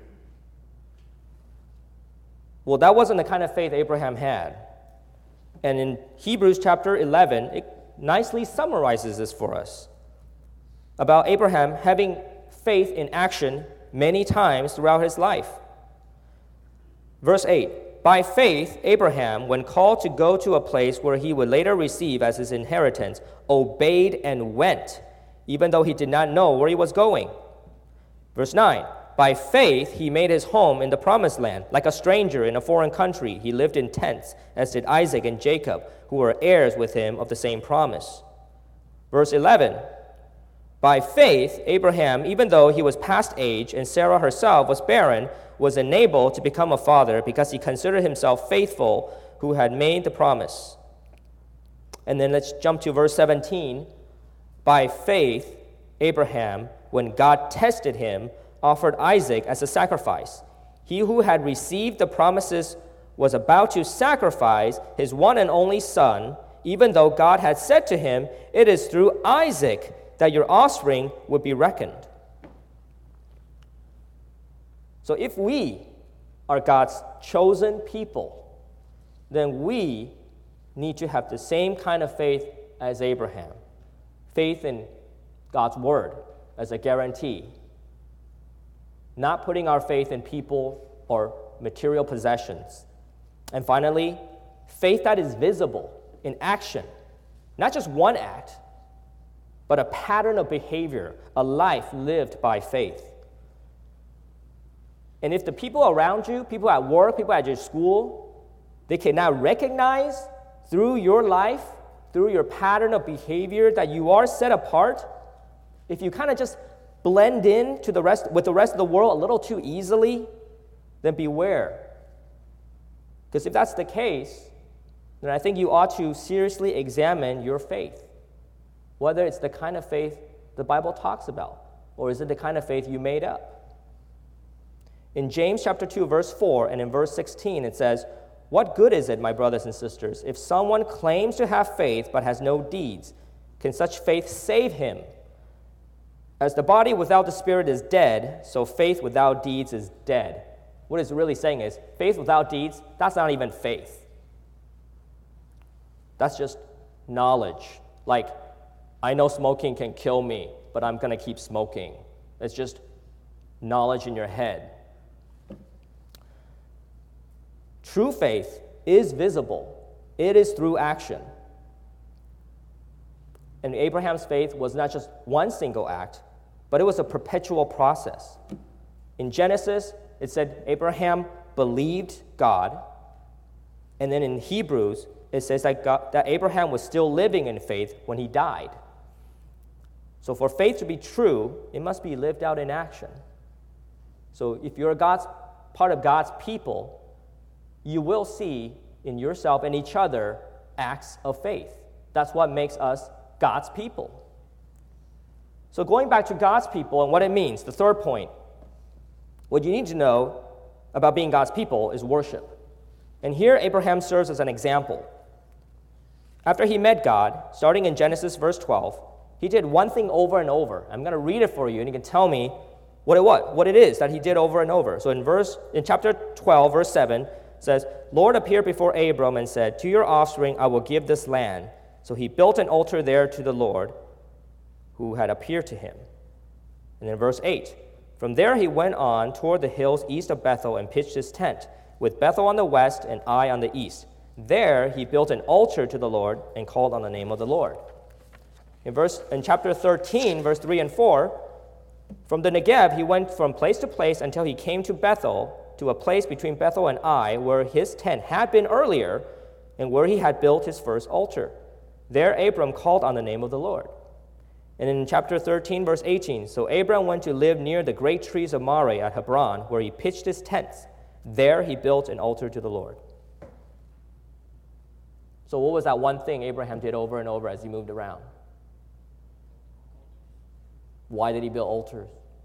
Well, that wasn't the kind of faith Abraham had. And in Hebrews chapter eleven, it nicely summarizes this for us about Abraham having faith in action many times throughout his life. Verse eight, by faith, Abraham, when called to go to a place where he would later receive as his inheritance, obeyed and went, even though he did not know where he was going. Verse nine, by faith, he made his home in the promised land. Like a stranger in a foreign country, he lived in tents, as did Isaac and Jacob, who were heirs with him of the same promise. Verse eleven, by faith, Abraham, even though he was past age and Sarah herself was barren, was enabled to become a father because he considered himself faithful who had made the promise. And then let's jump to verse seventeen. By faith, Abraham, when God tested him, offered Isaac as a sacrifice. He who had received the promises was about to sacrifice his one and only son, even though God had said to him, it is through Isaac that your offspring would be reckoned. So if we are God's chosen people, then we need to have the same kind of faith as Abraham. Faith in God's word as a guarantee. Not putting our faith in people or material possessions. And finally, faith that is visible in action. Not just one act, but a pattern of behavior, a life lived by faith. And if the people around you, people at work, people at your school, they cannot recognize through your life, through your pattern of behavior that you are set apart, if you kind of just blend in to the rest with the rest of the world a little too easily, then beware. Because if that's the case, then I think you ought to seriously examine your faith. Whether it's the kind of faith the Bible talks about, or is it the kind of faith you made up? In James chapter two, verse four, and in verse sixteen, it says, what good is it, my brothers and sisters, if someone claims to have faith but has no deeds? Can such faith save him? As the body without the spirit is dead, so faith without deeds is dead. What it's really saying is, faith without deeds, that's not even faith. That's just knowledge. Like, I know smoking can kill me, but I'm going to keep smoking. It's just knowledge in your head. True faith is visible. It is through action. And Abraham's faith was not just one single act, but it was a perpetual process. In Genesis, it said Abraham believed God. And then in Hebrews, it says that, God, that Abraham was still living in faith when he died. So for faith to be true, it must be lived out in action. So if you're God's part of God's people, you will see in yourself and each other acts of faith. That's what makes us God's people. So going back to God's people and what it means, the third point, what you need to know about being God's people is worship. And here Abraham serves as an example. After he met God, starting in Genesis verse twelve, he did one thing over and over. I'm going to read it for you, and you can tell me what it what, what it is that he did over and over. So in verse in chapter twelve, verse seven, it says, Lord appeared before Abram and said, to your offspring I will give this land. So he built an altar there to the Lord who had appeared to him. And in verse eight, from there he went on toward the hills east of Bethel and pitched his tent, with Bethel on the west and Ai on the east. There he built an altar to the Lord and called on the name of the Lord. In verse in chapter thirteen, verse three and four, from the Negev he went from place to place until he came to Bethel, to a place between Bethel and Ai, where his tent had been earlier, and where he had built his first altar. There Abram called on the name of the Lord. And in chapter thirteen, verse eighteen, so Abram went to live near the great trees of Mamre at Hebron, where he pitched his tents. There he built an altar to the Lord. So what was that one thing Abraham did over and over as he moved around? Why did he build altars?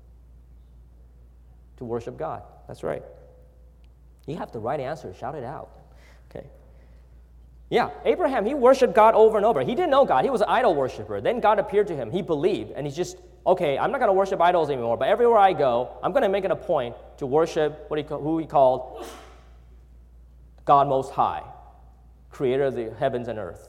To worship God. That's right. You have the right answer. Shout it out. Okay. Yeah, Abraham, he worshiped God over and over. He didn't know God. He was an idol worshiper. Then God appeared to him. He believed, and he's just, okay, I'm not going to worship idols anymore, but everywhere I go, I'm going to make it a point to worship what he, who he called God Most High, creator of the heavens and earth.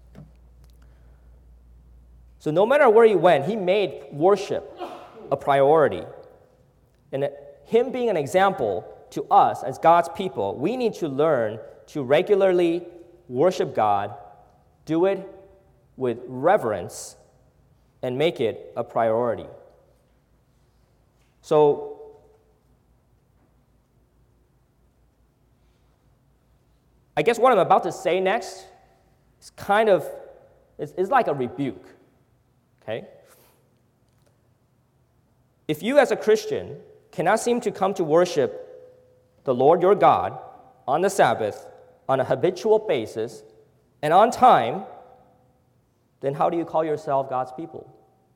So no matter where he went, he made worship a priority. And him being an example to us as God's people, we need to learn to regularly worship God, do it with reverence, and make it a priority. So, I guess what I'm about to say next is kind of, it's, it's like a rebuke, okay? If you as a Christian cannot seem to come to worship the Lord your God on the Sabbath on a habitual basis and on time, then how do you call yourself God's people?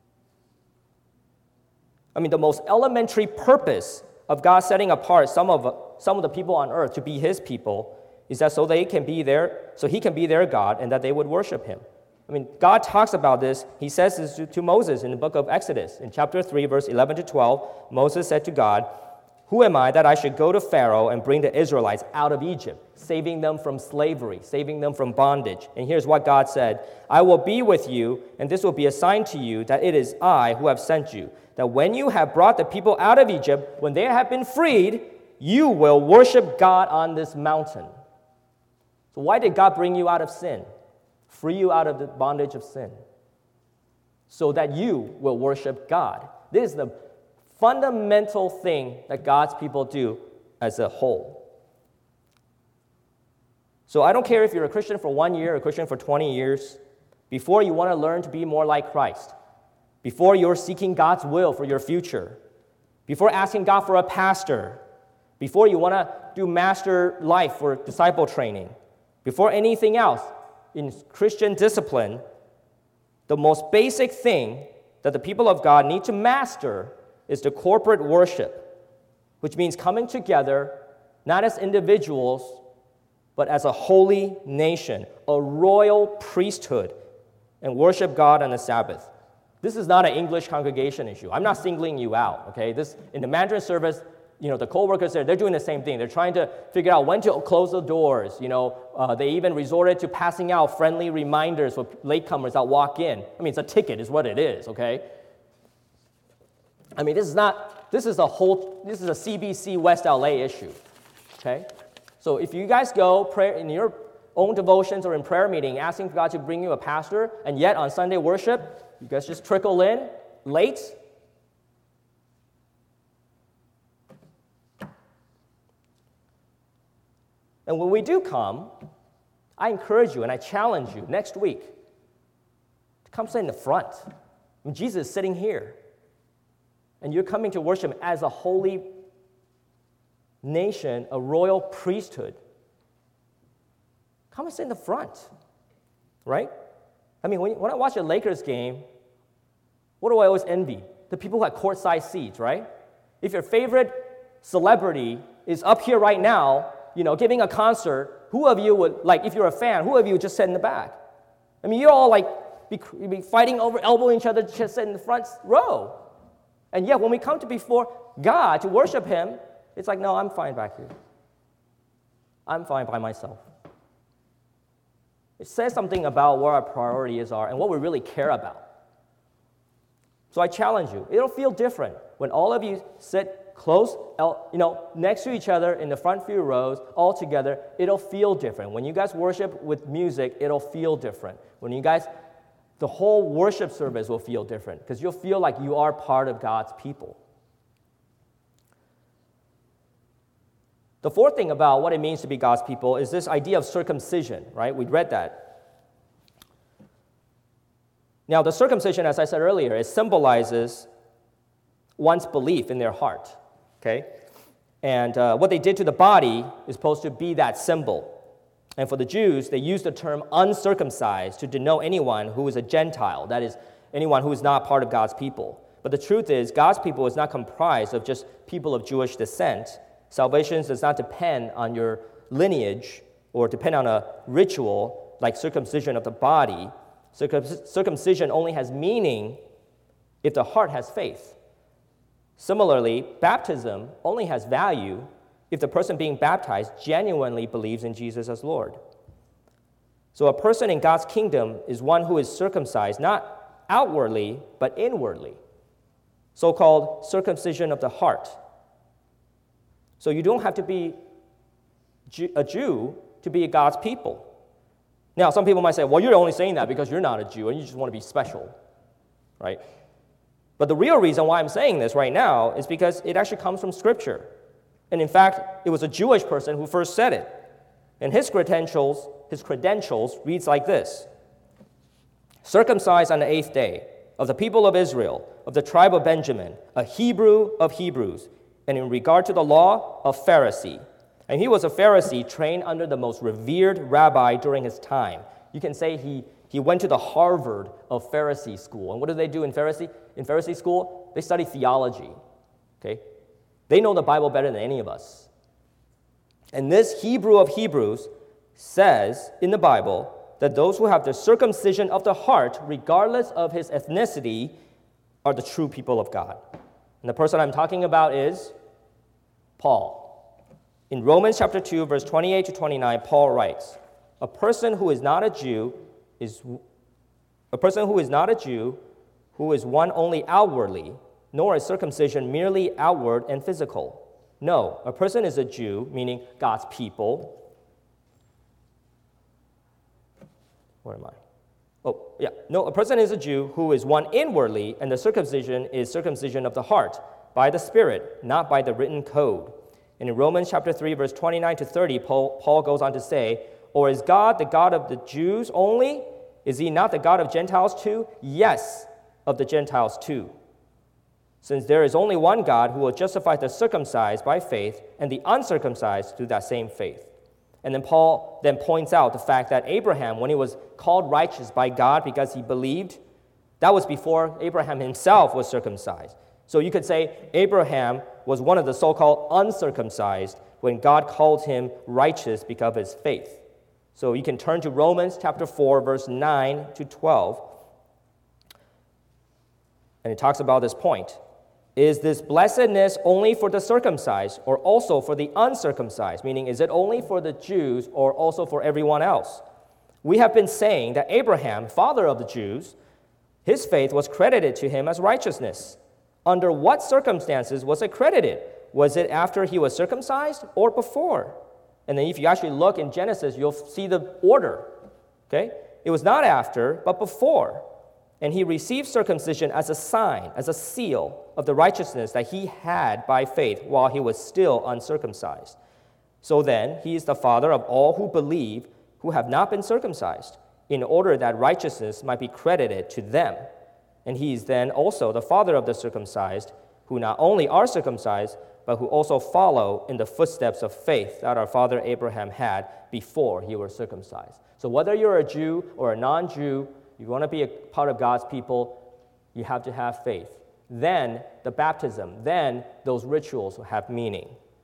I mean, the most elementary purpose of God setting apart some of, some of the people on earth to be his people is that so they can be their, so he can be their God and that they would worship him. I mean, God talks about this. He says this to, to Moses in the book of Exodus. In chapter three, verse eleven to twelve, Moses said to God, who am I that I should go to Pharaoh and bring the Israelites out of Egypt, saving them from slavery, saving them from bondage? And here's what God said, I will be with you, and this will be a sign to you that it is I who have sent you, that when you have brought the people out of Egypt, when they have been freed, you will worship God on this mountain. So why did God bring you out of sin? Free you out of the bondage of sin, so that you will worship God. This is the fundamental thing that God's people do as a whole. So I don't care if you're a Christian for one year or a Christian for twenty years, before you want to learn to be more like Christ, before you're seeking God's will for your future, before asking God for a pastor, before you want to do master life for disciple training, before anything else in Christian discipline, the most basic thing that the people of God need to master is the corporate worship, which means coming together not as individuals, but as a holy nation, a royal priesthood, and worship God on the Sabbath. This is not an English congregation issue. I'm not singling you out, okay? This in the Mandarin service, you know, the co-workers there, they're doing the same thing. They're trying to figure out when to close the doors. You know, uh, they even resorted to passing out friendly reminders for latecomers that walk in. I mean, it's a ticket is what it is, okay? I mean, this is not, this is a whole, this is a C B C West L A issue, okay? So if you guys go pray in your own devotions or in prayer meeting asking for God to bring you a pastor, and yet on Sunday worship, you guys just trickle in late, and when we do come, I encourage you and I challenge you next week to come sit in the front. I mean, Jesus is sitting here, and you're coming to worship as a holy nation, a royal priesthood. Come and sit in the front, right? I mean, when, when I watch a Lakers game, what do I always envy? The people who have courtside seats, right? If your favorite celebrity is up here right now, you know, giving a concert, who of you would, like, if you're a fan, who of you would just sit in the back? I mean, you're all like, be, be fighting over, elbowing each other to just sit in the front row. And yet, when we come to before God to worship Him, it's like, no, I'm fine back here. I'm fine by myself. It says something about what our priorities are and what we really care about. So I challenge you. It'll feel different when all of you sit close, you know, next to each other in the front few rows, all together. It'll feel different. When you guys worship with music, it'll feel different. When you guys, the whole worship service will feel different because you'll feel like you are part of God's people. The fourth thing about what it means to be God's people is this idea of circumcision, right? We read that. Now, the circumcision, as I said earlier, it symbolizes one's belief in their heart, okay? And uh, what they did to the body is supposed to be that symbol. And for the Jews, they used the term uncircumcised to denote anyone who is a Gentile, that is, anyone who is not part of God's people. But the truth is, God's people is not comprised of just people of Jewish descent. Salvation does not depend on your lineage or depend on a ritual like circumcision of the body. Circumcision only has meaning if the heart has faith. Similarly, baptism only has value if the person being baptized genuinely believes in Jesus as Lord. So a person in God's kingdom is one who is circumcised, not outwardly, but inwardly, so-called circumcision of the heart. So you don't have to be a Jew to be God's people. Now, some people might say, well, you're only saying that because you're not a Jew and you just want to be special, right? But the real reason why I'm saying this right now is because it actually comes from Scripture. And in fact, it was a Jewish person who first said it. And his credentials, his credentials reads like this: circumcised on the eighth day, of the people of Israel, of the tribe of Benjamin, a Hebrew of Hebrews, and in regard to the law, a Pharisee. And he was a Pharisee trained under the most revered rabbi during his time. You can say he, he went to the Harvard of Pharisee school. And what do they do in Pharisee? In Pharisee school, they study theology. Okay? They know the Bible better than any of us. And this Hebrew of Hebrews says in the Bible that those who have the circumcision of the heart, regardless of his ethnicity, are the true people of God. And the person I'm talking about is Paul. In Romans chapter two, verse twenty-eight to twenty-nine, Paul writes, A person who is not a Jew is a person who is not a Jew, who is one only outwardly, nor is circumcision merely outward and physical. No, a person is a Jew, meaning God's people. Where am I? Oh, yeah. No, a person is a Jew who is one inwardly, and the circumcision is circumcision of the heart, by the Spirit, not by the written code. And in Romans chapter three, verse twenty-nine to thirty, Paul, Paul goes on to say, Or is God the God of the Jews only? Is he not the God of Gentiles too? Yes, of the Gentiles too. Since there is only one God who will justify the circumcised by faith and the uncircumcised through that same faith. And then Paul then points out the fact that Abraham, when he was called righteous by God because he believed, that was before Abraham himself was circumcised. So you could say Abraham was one of the so-called uncircumcised when God called him righteous because of his faith. So you can turn to Romans chapter four, verse nine to twelve. And it talks about this point. Is this blessedness only for the circumcised or also for the uncircumcised? Meaning, is it only for the Jews or also for everyone else? We have been saying that Abraham, father of the Jews, his faith was credited to him as righteousness. Under what circumstances was it credited? Was it after he was circumcised or before? And then if you actually look in Genesis, you'll see the order. Okay? It was not after, but before. And he received circumcision as a sign, as a seal of the righteousness that he had by faith while he was still uncircumcised. So then, he is the father of all who believe who have not been circumcised, in order that righteousness might be credited to them. And he is then also the father of the circumcised, who not only are circumcised, but who also follow in the footsteps of faith that our father Abraham had before he was circumcised. So whether you're a Jew or a non-Jew, you want to be a part of God's people, you have to have faith. Then the baptism, then those rituals will have meaning.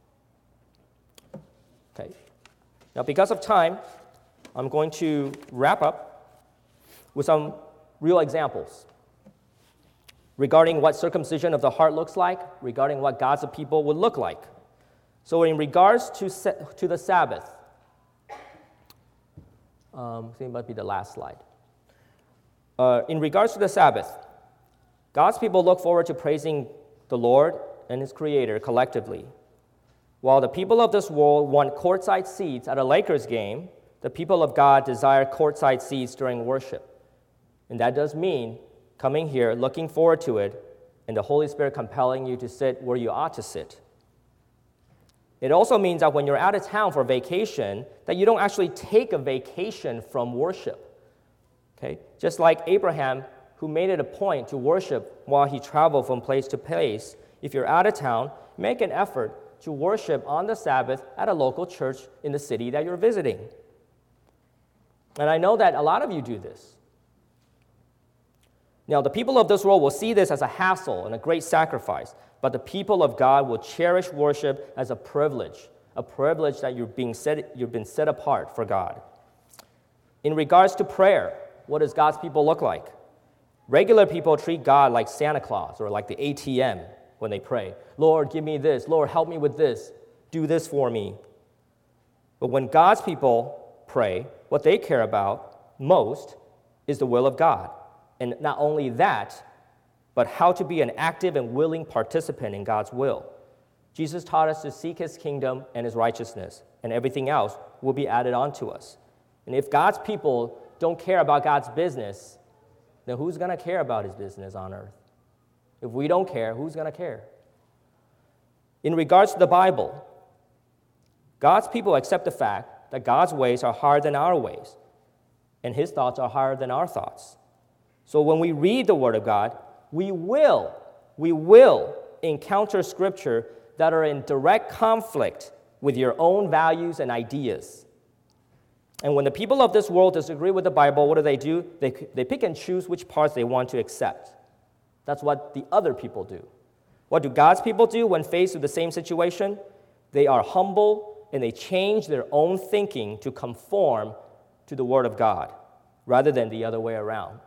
Okay. Now, because of time, I'm going to wrap up with some real examples regarding what circumcision of the heart looks like, regarding what God's people would look like. So in regards to, to the Sabbath, um, I think it might be the last slide. Uh, in regards to the Sabbath, God's people look forward to praising the Lord and His Creator collectively. While the people of this world want courtside seats at a Lakers game, the people of God desire courtside seats during worship. And that does mean coming here, looking forward to it, and the Holy Spirit compelling you to sit where you ought to sit. It also means that when you're out of town for vacation, that you don't actually take a vacation from worship. Okay? Just like Abraham, who made it a point to worship while he traveled from place to place. If you're out of town, make an effort to worship on the Sabbath at a local church in the city that you're visiting. And I know that a lot of you do this. Now, the people of this world will see this as a hassle and a great sacrifice, but the people of God will cherish worship as a privilege, a privilege that you're being set, you've been set apart for God. In regards to prayer, what does God's people look like? Regular people treat God like Santa Claus or like the A T M when they pray. Lord, give me this. Lord, help me with this. Do this for me. But when God's people pray, what they care about most is the will of God. And not only that, but how to be an active and willing participant in God's will. Jesus taught us to seek His kingdom and His righteousness, and everything else will be added on to us. And if God's people don't care about God's business, then who's going to care about His business on earth? If we don't care, who's going to care? In regards to the Bible, God's people accept the fact that God's ways are higher than our ways, and His thoughts are higher than our thoughts. So when we read the Word of God, we will, we will encounter Scripture that are in direct conflict with your own values and ideas. And when the people of this world disagree with the Bible, what do they do? They, they pick and choose which parts they want to accept. That's what the other people do. What do God's people do when faced with the same situation? They are humble and they change their own thinking to conform to the Word of God rather than the other way around.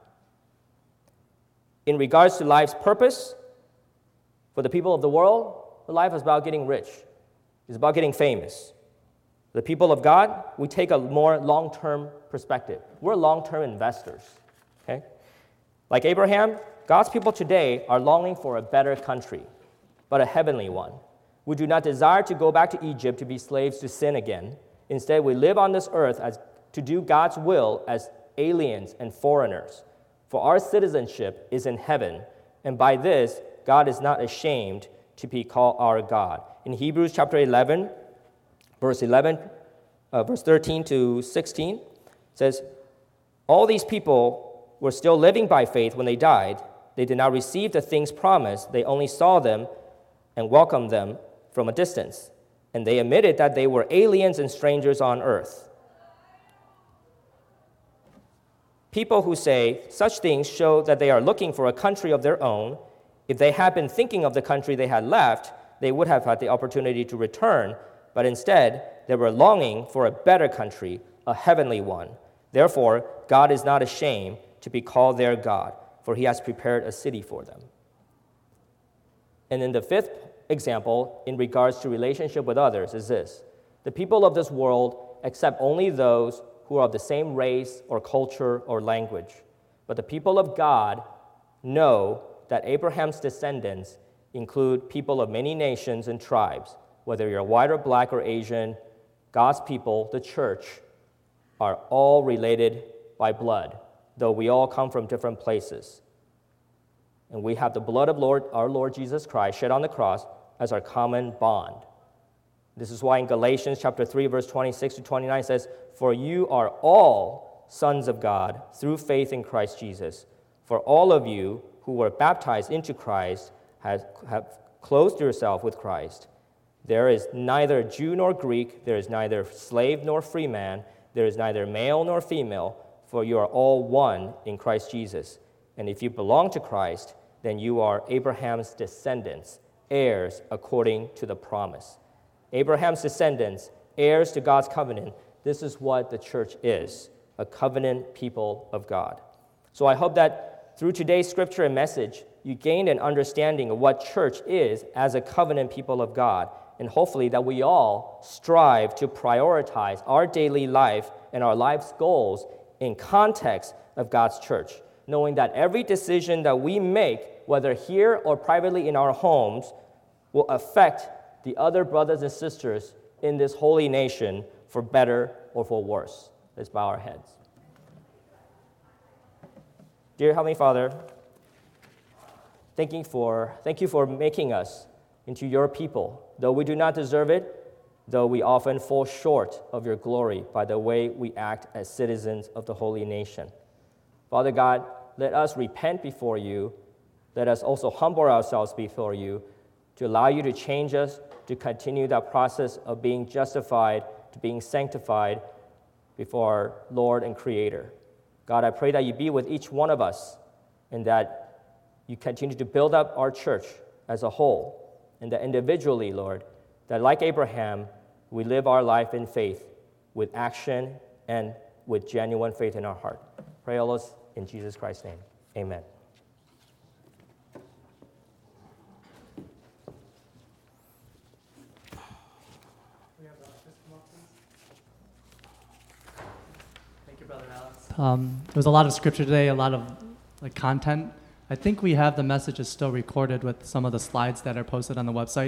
In regards to life's purpose, for the people of the world, life is about getting rich. It's about getting famous. The people of God, we take a more long-term perspective. We're long-term investors, okay? Like Abraham, God's people today are longing for a better country, but a heavenly one. We do not desire to go back to Egypt to be slaves to sin again. Instead, we live on this earth as, to do God's will as aliens and foreigners. For our citizenship is in heaven, and by this, God is not ashamed to be called our God. In Hebrews chapter eleven, verse eleven, uh, verse thirteen to sixteen, it says, all these people were still living by faith when they died. They did not receive the things promised. They only saw them and welcomed them from a distance. And they admitted that they were aliens and strangers on earth. People who say such things show that they are looking for a country of their own. If they had been thinking of the country they had left, they would have had the opportunity to return, but instead, they were longing for a better country, a heavenly one. Therefore, God is not ashamed to be called their God, for He has prepared a city for them. And then the fifth example in regards to relationship with others is this. The people of this world accept only those who are of the same race or culture or language. But the people of God know that Abraham's descendants include people of many nations and tribes. Whether you're white or black or Asian, God's people, the church, are all related by blood, though we all come from different places. And we have the blood of Lord, our Lord Jesus Christ shed on the cross as our common bond. This is why in Galatians chapter three, verse twenty-six to twenty-nine says, for you are all sons of God through faith in Christ Jesus. For all of you who were baptized into Christ have, have clothed yourself with Christ. There is neither Jew nor Greek, there is neither slave nor free man, there is neither male nor female, for you are all one in Christ Jesus. And if you belong to Christ, then you are Abraham's descendants, heirs according to the promise. Abraham's descendants, heirs to God's covenant. This is what the church is, a covenant people of God. So I hope that through today's scripture and message, you gained an understanding of what church is as a covenant people of God, and hopefully that we all strive to prioritize our daily life and our life's goals in context of God's church, knowing that every decision that we make, whether here or privately in our homes, will affect the other brothers and sisters in this holy nation for better or for worse. Let's bow our heads. Dear Heavenly Father, thank you for, thank you for making us into your people. Though we do not deserve it, though we often fall short of your glory by the way we act as citizens of the holy nation. Father God, let us repent before you. Let us also humble ourselves before you to allow you to change us, to continue that process of being justified, to being sanctified before our Lord and Creator. God, I pray that you be with each one of us and that you continue to build up our church as a whole, and that individually, Lord, that like Abraham, we live our life in faith with action and with genuine faith in our heart. Pray all this in Jesus Christ's name. Amen. Thank you, Brother Alex. Um, there was a lot of scripture today, a lot of like content. I think we have the messages still recorded with some of the slides that are posted on the website.